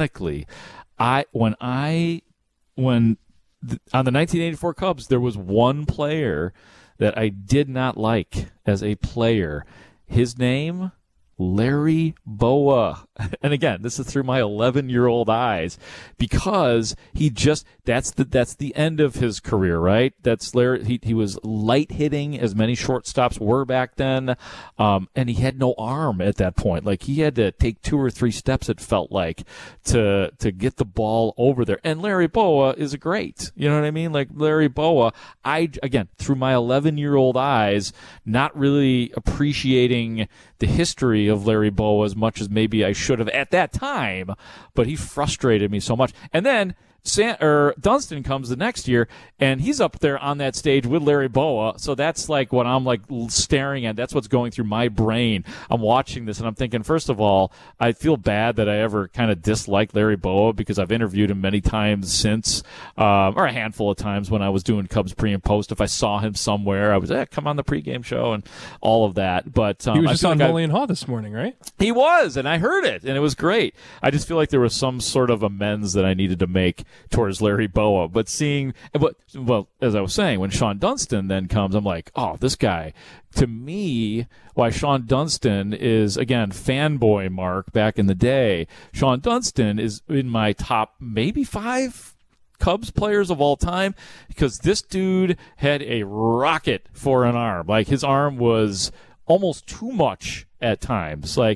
the 1984 Cubs, there was one player that I did not like as a player. His name, Larry Bowa. And again, this is through my 11-year-old eyes, because that's the end of his career, right? That's Larry. He was light hitting, as many shortstops were back then, and he had no arm at that point. Like, he had to take 2 or 3 steps, it felt like, to get the ball over there. And Larry Bowa is great. You know what I mean? Like, Larry Bowa, again, through my 11-year-old eyes, not really appreciating the history of Larry Bowa as much as maybe I should have at that time, but he frustrated me so much. And then Dunston comes the next year, and he's up there on that stage with Larry Bowa. So that's like what I'm like staring at. That's what's going through my brain. I'm watching this, and I'm thinking, first of all, I feel bad that I ever kind of disliked Larry Bowa, because I've interviewed him many times since, or a handful of times when I was doing Cubs pre and post. If I saw him somewhere, I was, come on the pregame show and all of that. But he was just on Mully and Haw this morning, right? He was, and I heard it, and it was great. I just feel like there was some sort of amends that I needed to make towards Larry Bowa. But as I was saying, when Sean Dunston then comes, I'm like, oh, this guy, to me, why Sean Dunston is, again, fanboy Mark back in the day. Sean Dunston is in my top maybe 5 Cubs players of all time, because this dude had a rocket for an arm. Like, his arm was almost too much at times. Like,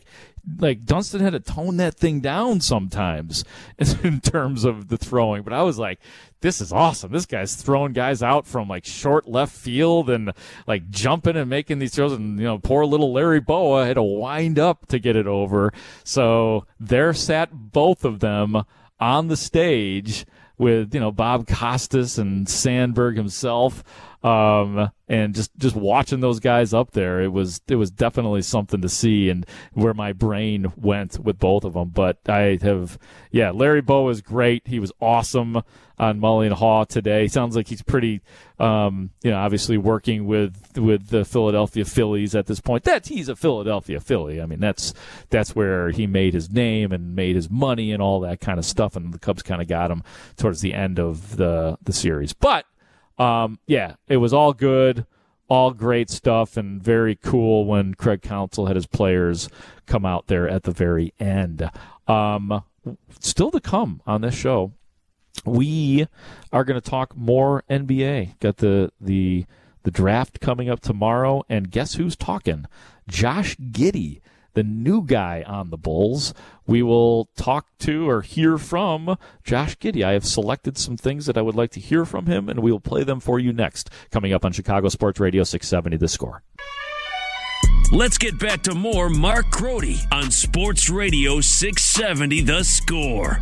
like Dunston had to tone that thing down sometimes in terms of the throwing. But I was like, this is awesome. This guy's throwing guys out from like short left field and like jumping and making these throws. And, poor little Larry Boa had to wind up to get it over. So there sat both of them on the stage with, Bob Costas and Sandberg himself. And just watching those guys up there, it was definitely something to see, and where my brain went with both of them. But Larry Boa is great. He was awesome on Mully and Haw today. Sounds like he's pretty, obviously working with the Philadelphia Phillies at this point. He's a Philadelphia Philly. I mean, that's where he made his name and made his money and all that kind of stuff. And the Cubs kind of got him towards the end of the series, but. It was all good, all great stuff, and very cool when Craig Counsell had his players come out there at the very end. Still to come on this show, we are going to talk more NBA. Got the draft coming up tomorrow, and guess who's talking? Josh Giddey, the new guy on the Bulls. We will talk to or hear from Josh Giddey. I have selected some things that I would like to hear from him, and we will play them for you next, coming up on Chicago Sports Radio 670 The Score. Let's get back to more Mark Crody on Sports Radio 670 The Score.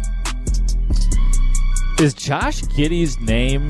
Is Josh Giddey's name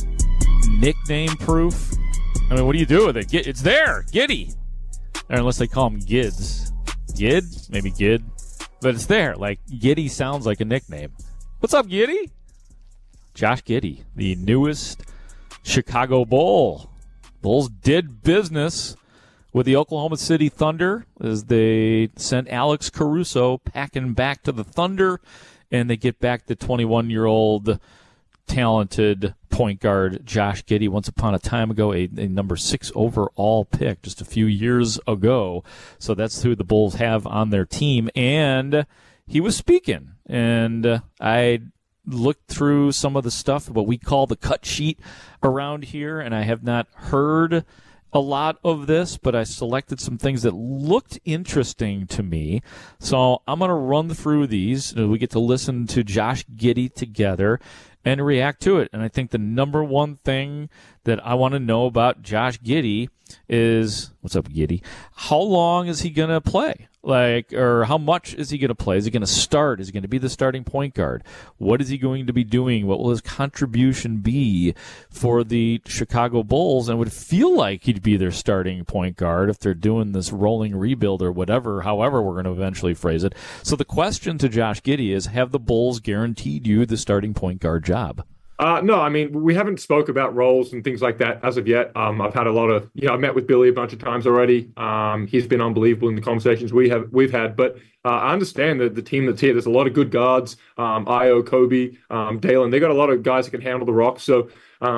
nickname proof? I mean, what do you do with it? It's there, Giddey. Or unless they call him Gids. Gid? Maybe Gid. But it's there. Like, Giddey sounds like a nickname. What's up, Giddey? Josh Giddey, the newest Chicago Bull. Bulls did business with the Oklahoma City Thunder as they sent Alex Caruso packing back to the Thunder, and they get back the 21-year-old talented point guard Josh Giddey. Once upon a time ago, a number 6 overall pick just a few years ago. So that's who the Bulls have on their team. And he was speaking, and I looked through some of the stuff, what we call the cut sheet around here, and I have not heard a lot of this, but I selected some things that looked interesting to me. So I'm going to run through these. We get to listen to Josh Giddey together and react to it. And I think the number one thing that I want to know about Josh Giddey is, what's up, Giddey? How long is he going to play? Or how much is he going to play? Is he going to start? Is he going to be the starting point guard? What is he going to be doing? What will his contribution be for the Chicago Bulls? And it would feel like he'd be their starting point guard if they're doing this rolling rebuild or whatever, however we're going to eventually phrase it. So the question to Josh Giddey is, have the Bulls guaranteed you the starting point guard job? No, I mean, we haven't spoke about roles and things like that as of yet. I've had a lot of, I've met with Billy a bunch of times already. He's been unbelievable in the conversations we've had. But I understand that the team that's here, there's a lot of good guards. Io, Kobe, Dalen, they got a lot of guys that can handle the rock. So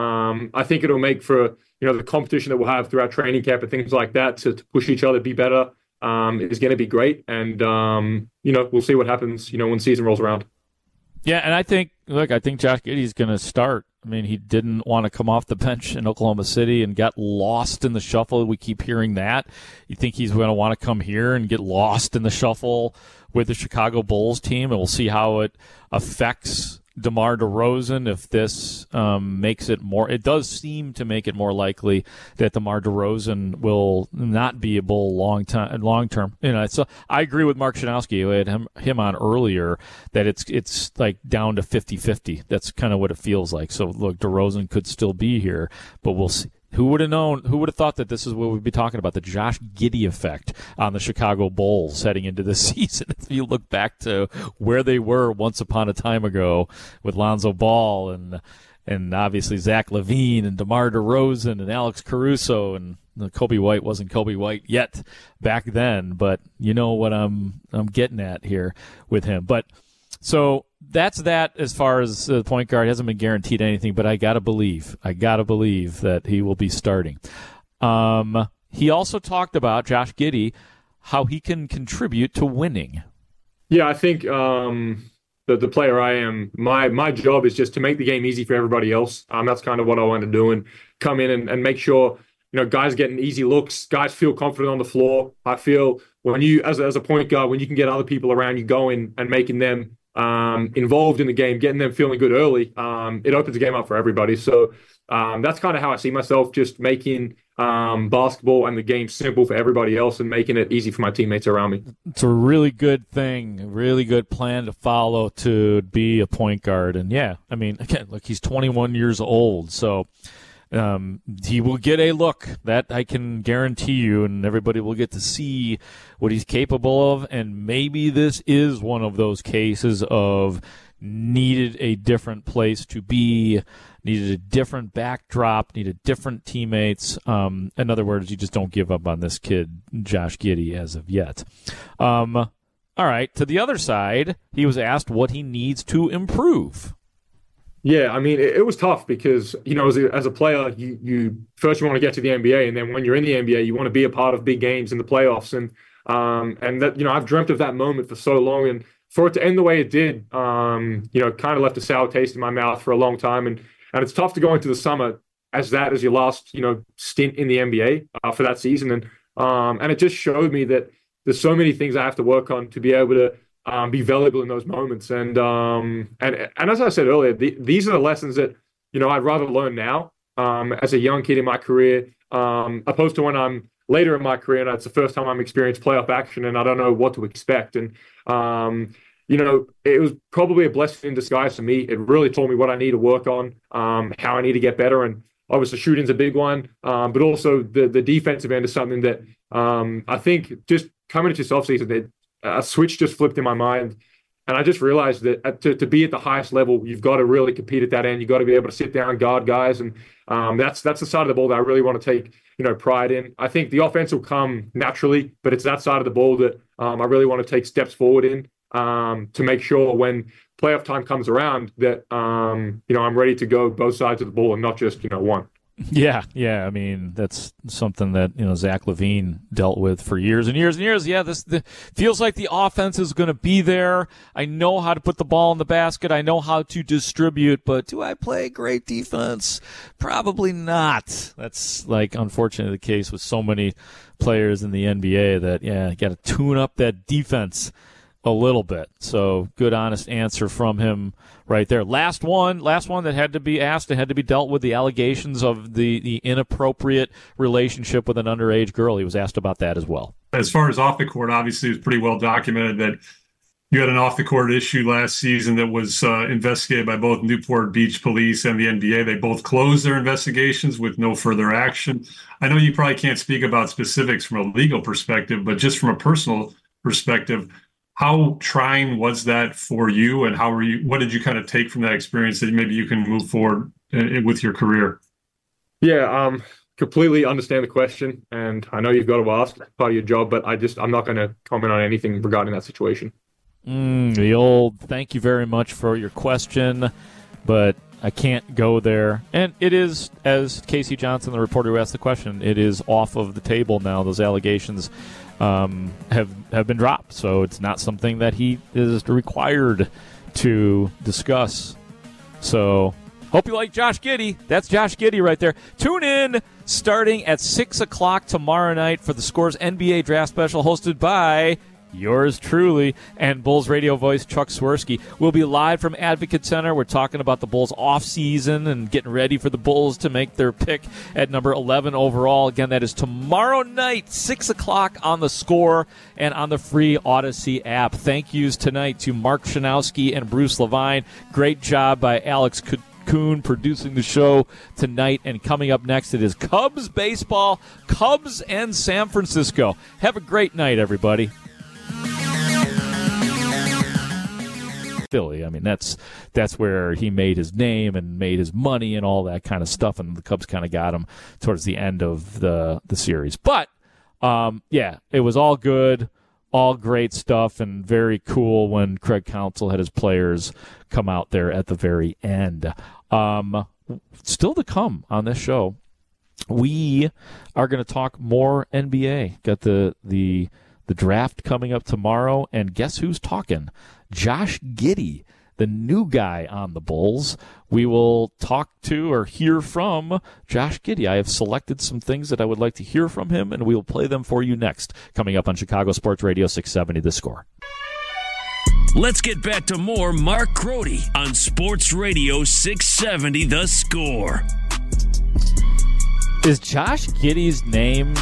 I think it'll make for, the competition that we'll have throughout training camp and things like that to push each other, be better, is going to be great. And, we'll see what happens, when the season rolls around. Yeah, and I think Josh Giddey's going to start. I mean, he didn't want to come off the bench in Oklahoma City and got lost in the shuffle. We keep hearing that. You think he's going to want to come here and get lost in the shuffle with the Chicago Bulls team, and we'll see how it affects DeMar DeRozan if this makes it more. It does seem to make it more likely that DeMar DeRozan will not be a Bull long term. So I agree with Mark Shanowski. We had him on earlier that it's like down to 50-50. That's kind of what it feels like. So look, DeRozan could still be here, but we'll see. Who would have known? Who would have thought that this is what we'd be talking about, the Josh Giddey effect on the Chicago Bulls heading into this season? If you look back to where they were once upon a time ago with Lonzo Ball and obviously Zach LaVine and DeMar DeRozan and Alex Caruso, and Kobe White wasn't Kobe White yet back then, but you know what I'm getting at here with him. But so that's that as far as the point guard. Hasn't been guaranteed anything, but I gotta believe that he will be starting. He also talked about, Josh Giddey, how he can contribute to winning. Yeah, I think the player I am, my job is just to make the game easy for everybody else. That's kind of what I want to do, and come in and make sure guys getting easy looks, guys feel confident on the floor. I feel when you, as a point guard, when you can get other people around you going and making them involved in the game, getting them feeling good early, it opens the game up for everybody. So that's kind of how I see myself, just making basketball and the game simple for everybody else and making it easy for my teammates around me. It's a really good thing, a really good plan to follow to be a point guard. And yeah, I mean, again, look, he's 21 years old, so he will get a look, that I can guarantee you, and everybody will get to see what he's capable of. And maybe this is one of those cases of needed a different place to be, needed a different backdrop, needed different teammates. In other words, you just don't give up on this kid, Josh Giddey, as of yet. All right, to the other side, he was asked what he needs to improve. Yeah, I mean, it was tough because, as a player, you first want to get to the NBA, and then when you're in the NBA, you want to be a part of big games in the playoffs. And that, I've dreamt of that moment for so long, and for it to end the way it did, kind of left a sour taste in my mouth for a long time. And it's tough to go into the summer as your last, stint in the NBA for that season. And it just showed me that there's so many things I have to work on to be able to be valuable in those moments. And as I said earlier, these are the lessons that, I'd rather learn now as a young kid in my career, opposed to when I'm later in my career and it's the first time I'm experienced playoff action and I don't know what to expect. And, it was probably a blessing in disguise for me. It really taught me what I need to work on, how I need to get better. And obviously shooting's a big one, but also the defensive end is something that I think just coming into this offseason, a switch just flipped in my mind. And I just realized that to be at the highest level, you've got to really compete at that end. You've got to be able to sit down and guard guys. And that's the side of the ball that I really want to take, pride in. I think the offense will come naturally, but it's that side of the ball that I really want to take steps forward in to make sure when playoff time comes around that, I'm ready to go both sides of the ball and not just, one. Yeah. I mean, that's something that, Zach LaVine dealt with for years and years and years. Yeah, this feels like the offense is going to be there. I know how to put the ball in the basket. I know how to distribute, but do I play great defense? Probably not. That's, unfortunately the case with so many players in the NBA that, you got to tune up that defense a little bit. So good, honest answer from him right there. Last one that had to be asked and had to be dealt with, the allegations of the inappropriate relationship with an underage girl. He was asked about that as well. As far as off the court, obviously it was pretty well documented that you had an off the court issue last season that was investigated by both Newport Beach Police and the NBA. They both closed their investigations with no further action. I know you probably can't speak about specifics from a legal perspective, but just from a personal perspective, how trying was that for you, and what did you kind of take from that experience that maybe you can move forward with your career? Yeah, completely understand the question, and I know you've got to ask, part of your job, but I'm not going to comment on anything regarding that situation. The old thank you very much for your question, but I can't go there. And it is, as Casey Johnson, the reporter who asked the question, it is off of the table now. Those allegations have been dropped, so it's not something that he is required to discuss. So hope you like Josh Giddey. That's Josh Giddey right there. Tune in starting at 6 o'clock tomorrow night for the Scores NBA Draft Special hosted by yours truly and Bulls radio voice Chuck Swirsky. We'll be live from Advocate Center. We're talking about the Bulls offseason and getting ready for the Bulls to make their pick at number 11 overall. Again, that is tomorrow night, 6 o'clock on The Score and on the free Odyssey app. Thank yous tonight to Mark Shanowski and Bruce Levine. Great job by Alex Kuhn producing the show tonight. And coming up next, it is Cubs baseball, Cubs and San Francisco. Have a great night, everybody. Philly. I mean, that's where he made his name and made his money and all that kind of stuff, and the Cubs kind of got him towards the end of the series. But, it was all good, all great stuff, and very cool when Craig Counsell had his players come out there at the very end. Still to come on this show, we are going to talk more NBA. Got the draft coming up tomorrow, and guess who's talking? Josh Giddey the new guy on the Bulls. We will talk to or hear from Josh Giddey. I have selected some things that I would like to hear from him, and we will play them for you next, coming up on Chicago Sports Radio 670 The Score. Let's get back to more Mark Crody on Sports Radio 670 The Score. Is Josh Giddey's name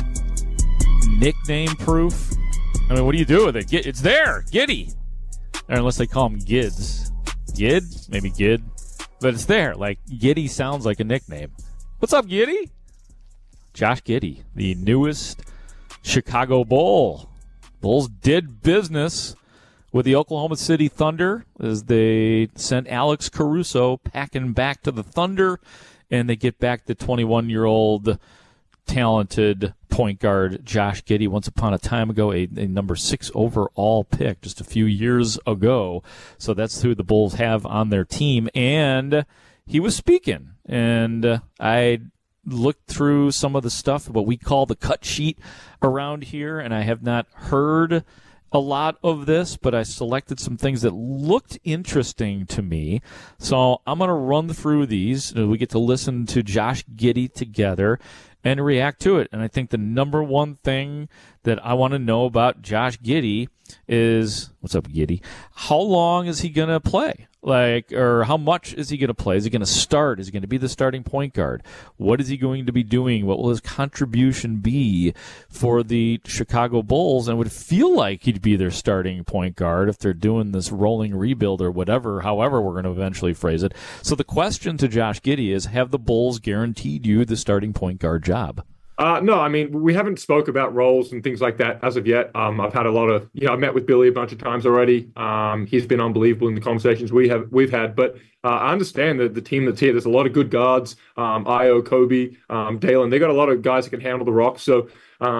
nickname proof? I mean, what do you do with it? It's there, Giddey. Or unless they call him Gids. Gid? Maybe Gid. But it's there. Like, Giddey sounds like a nickname. What's up, Giddey? Josh Giddey, the newest Chicago Bull. Bulls did business with the Oklahoma City Thunder as they sent Alex Caruso packing back to the Thunder, and they get back the 21-year-old talented point guard Josh Giddey. Once upon a time ago, a number 6 overall pick just a few years ago. So that's who the Bulls have on their team. And he was speaking, and I looked through some of the stuff, what we call the cut sheet around here, and I have not heard a lot of this, but I selected some things that looked interesting to me. So I'm going to run through these. We get to listen to Josh Giddey together and react to it. And I think the number one thing that I want to know about Josh Giddey is, what's up, Giddey? How long is he going to play? Or how much is he going to play? Is he going to start? Is he going to be the starting point guard? What is he going to be doing? What will his contribution be for the Chicago Bulls? And it would feel like he'd be their starting point guard if they're doing this rolling rebuild or whatever, however we're going to eventually phrase it. So the question to Josh Giddey is, have the Bulls guaranteed you the starting point guard job? No, I mean, we haven't spoke about roles and things like that as of yet. I've had a lot of, I've met with Billy a bunch of times already. He's been unbelievable in the conversations we've had. But I understand that the team that's here, there's a lot of good guards. Io, Kobe, Dalen, they got a lot of guys that can handle the rock. So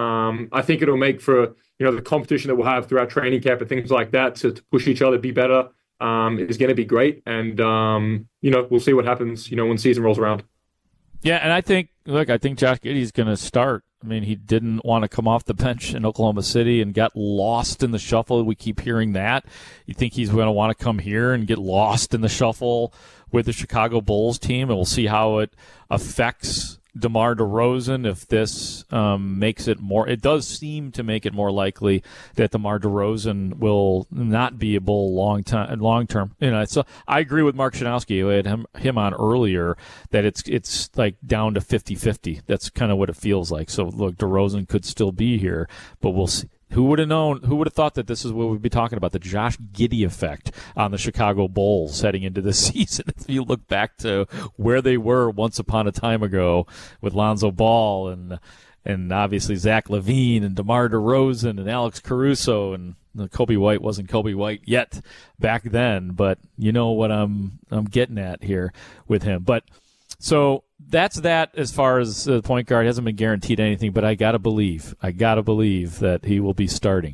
I think it'll make for, the competition that we'll have throughout training camp and things like that to push each other, be better, is going to be great. And, we'll see what happens, when the season rolls around. Yeah, and I think Josh Giddey's going to start. I mean, he didn't want to come off the bench in Oklahoma City and got lost in the shuffle. We keep hearing that. You think he's going to want to come here and get lost in the shuffle with the Chicago Bulls team, and we'll see how it affects DeMar DeRozan if this makes it more. It does seem to make it more likely that DeMar DeRozan will not be a Bull long term. So I agree with Mark Shanowski. We had him on earlier that it's like down to 50-50. That's kind of what it feels like. So look, DeRozan could still be here, but we'll see. Who would have known? Who would have thought that this is what we'd be talking about, the Josh Giddey effect on the Chicago Bulls heading into this season? If you look back to where they were once upon a time ago with Lonzo Ball and obviously Zach LaVine and DeMar DeRozan and Alex Caruso, and Kobe White wasn't Kobe White yet back then, but you know what I'm getting at here with him. But so that's that as far as the point guard. He hasn't been guaranteed anything, but I gotta believe that he will be starting.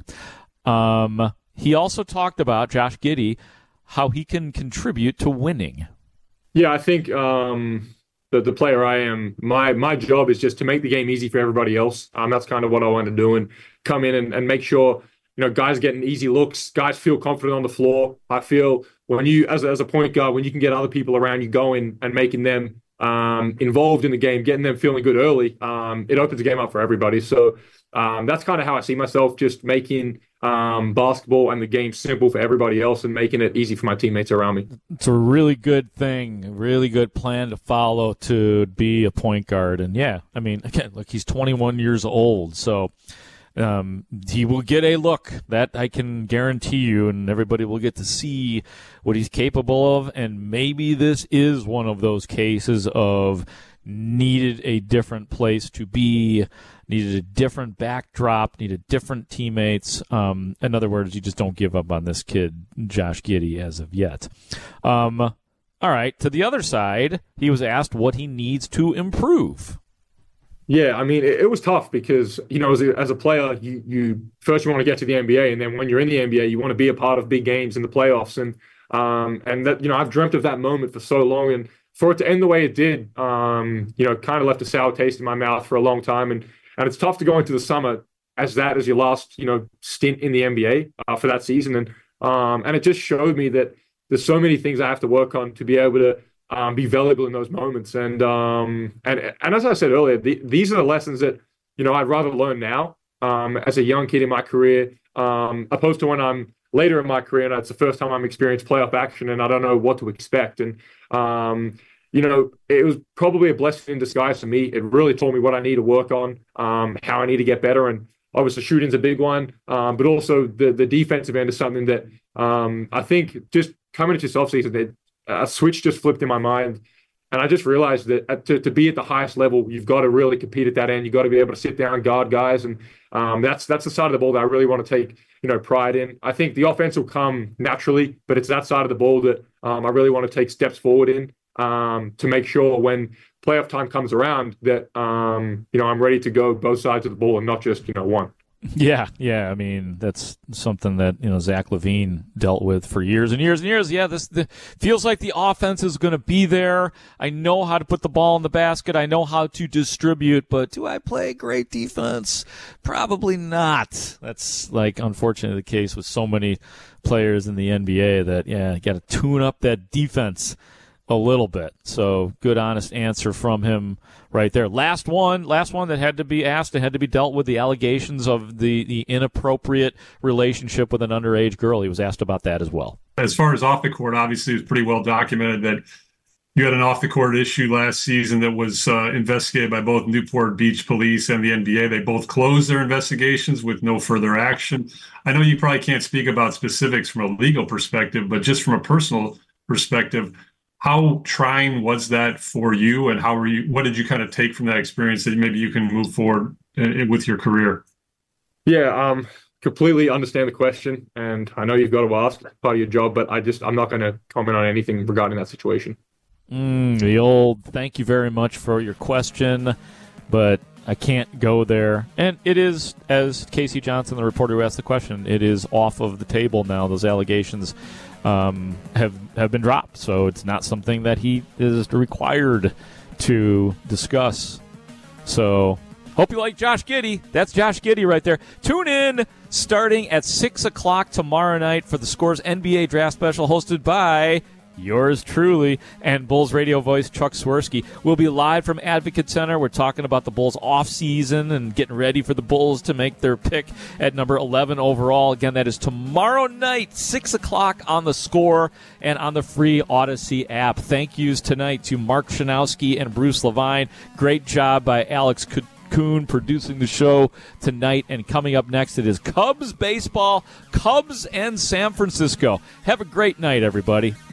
He also talked about, Josh Giddey, how he can contribute to winning. Yeah, I think the player I am, my job is just to make the game easy for everybody else. That's kind of what I want to do, and come in and make sure guys getting easy looks, guys feel confident on the floor. I feel when you, as a point guard, when you can get other people around you going and making them involved in the game, getting them feeling good early, it opens the game up for everybody. So that's kind of how I see myself, just making basketball and the game simple for everybody else and making it easy for my teammates around me. It's a really good thing, a really good plan to follow to be a point guard. And yeah, I mean, again, look, he's 21 years old, so he will get a look, that I can guarantee you, and everybody will get to see what he's capable of. And maybe this is one of those cases of needed a different place to be, needed a different backdrop, needed different teammates. In other words, you just don't give up on this kid, Josh Giddey, as of yet. All right, to the other side, he was asked what he needs to improve. Yeah, I mean, it was tough because, as a player, you first you want to get to the NBA, and then when you're in the NBA, you want to be a part of big games in the playoffs. And that, I've dreamt of that moment for so long, and for it to end the way it did, kind of left a sour taste in my mouth for a long time. And it's tough to go into the summer as your last, stint in the NBA for that season. And it just showed me that, there's so many things I have to work on to be able to be valuable in those moments. And as I said earlier, these are the lessons that, I'd rather learn now as a young kid in my career, opposed to when I'm later in my career and it's the first time I'm experienced playoff action and I don't know what to expect. And, it was probably a blessing in disguise for me. It really taught me what I need to work on, how I need to get better. And obviously shooting's a big one, but also the defensive end is something that I think just coming into this offseason, a switch just flipped in my mind. And I just realized that to be at the highest level, you've got to really compete at that end. You've got to be able to sit down and guard guys. And that's the side of the ball that I really want to take, pride in. I think the offense will come naturally, but it's that side of the ball that I really want to take steps forward in to make sure when playoff time comes around that, I'm ready to go both sides of the ball and not just, one. Yeah. I mean, that's something that, Zach LaVine dealt with for years and years and years. Yeah, this feels like the offense is going to be there. I know how to put the ball in the basket. I know how to distribute, but do I play great defense? Probably not. That's unfortunately the case with so many players in the NBA that, you got to tune up that defense a little bit. So good, honest answer from him right there. Last one that had to be asked and had to be dealt with, the allegations of the inappropriate relationship with an underage girl. He was asked about that as well. As far as off the court, obviously it was pretty well documented that you had an off the court issue last season that was investigated by both Newport Beach Police and the NBA. They both closed their investigations with no further action. I know you probably can't speak about specifics from a legal perspective, but just from a personal perspective, how trying was that for you, and what did you kind of take from that experience that maybe you can move forward with your career? Yeah, completely understand the question, and I know you've got to ask, part of your job, but I'm not going to comment on anything regarding that situation. The old thank you very much for your question, but I can't go there. And it is, as Casey Johnson, the reporter who asked the question, it is off of the table now. Those allegations have been dropped, so it's not something that he is required to discuss. So hope you like Josh Giddey. That's Josh Giddey right there. Tune in starting at 6 o'clock tomorrow night for the Scores NBA Draft Special hosted by yours truly and Bulls radio voice Chuck Swirsky. We'll be live from Advocate Center. We're talking about the Bulls offseason and getting ready for the Bulls to make their pick at number 11 overall. Again, that is tomorrow night, 6 o'clock on The Score and on the free Odyssey app. Thank yous tonight to Mark Shanowski and Bruce Levine. Great job by Alex Kuhn producing the show tonight. And coming up next, it is Cubs baseball, Cubs and San Francisco. Have a great night, everybody.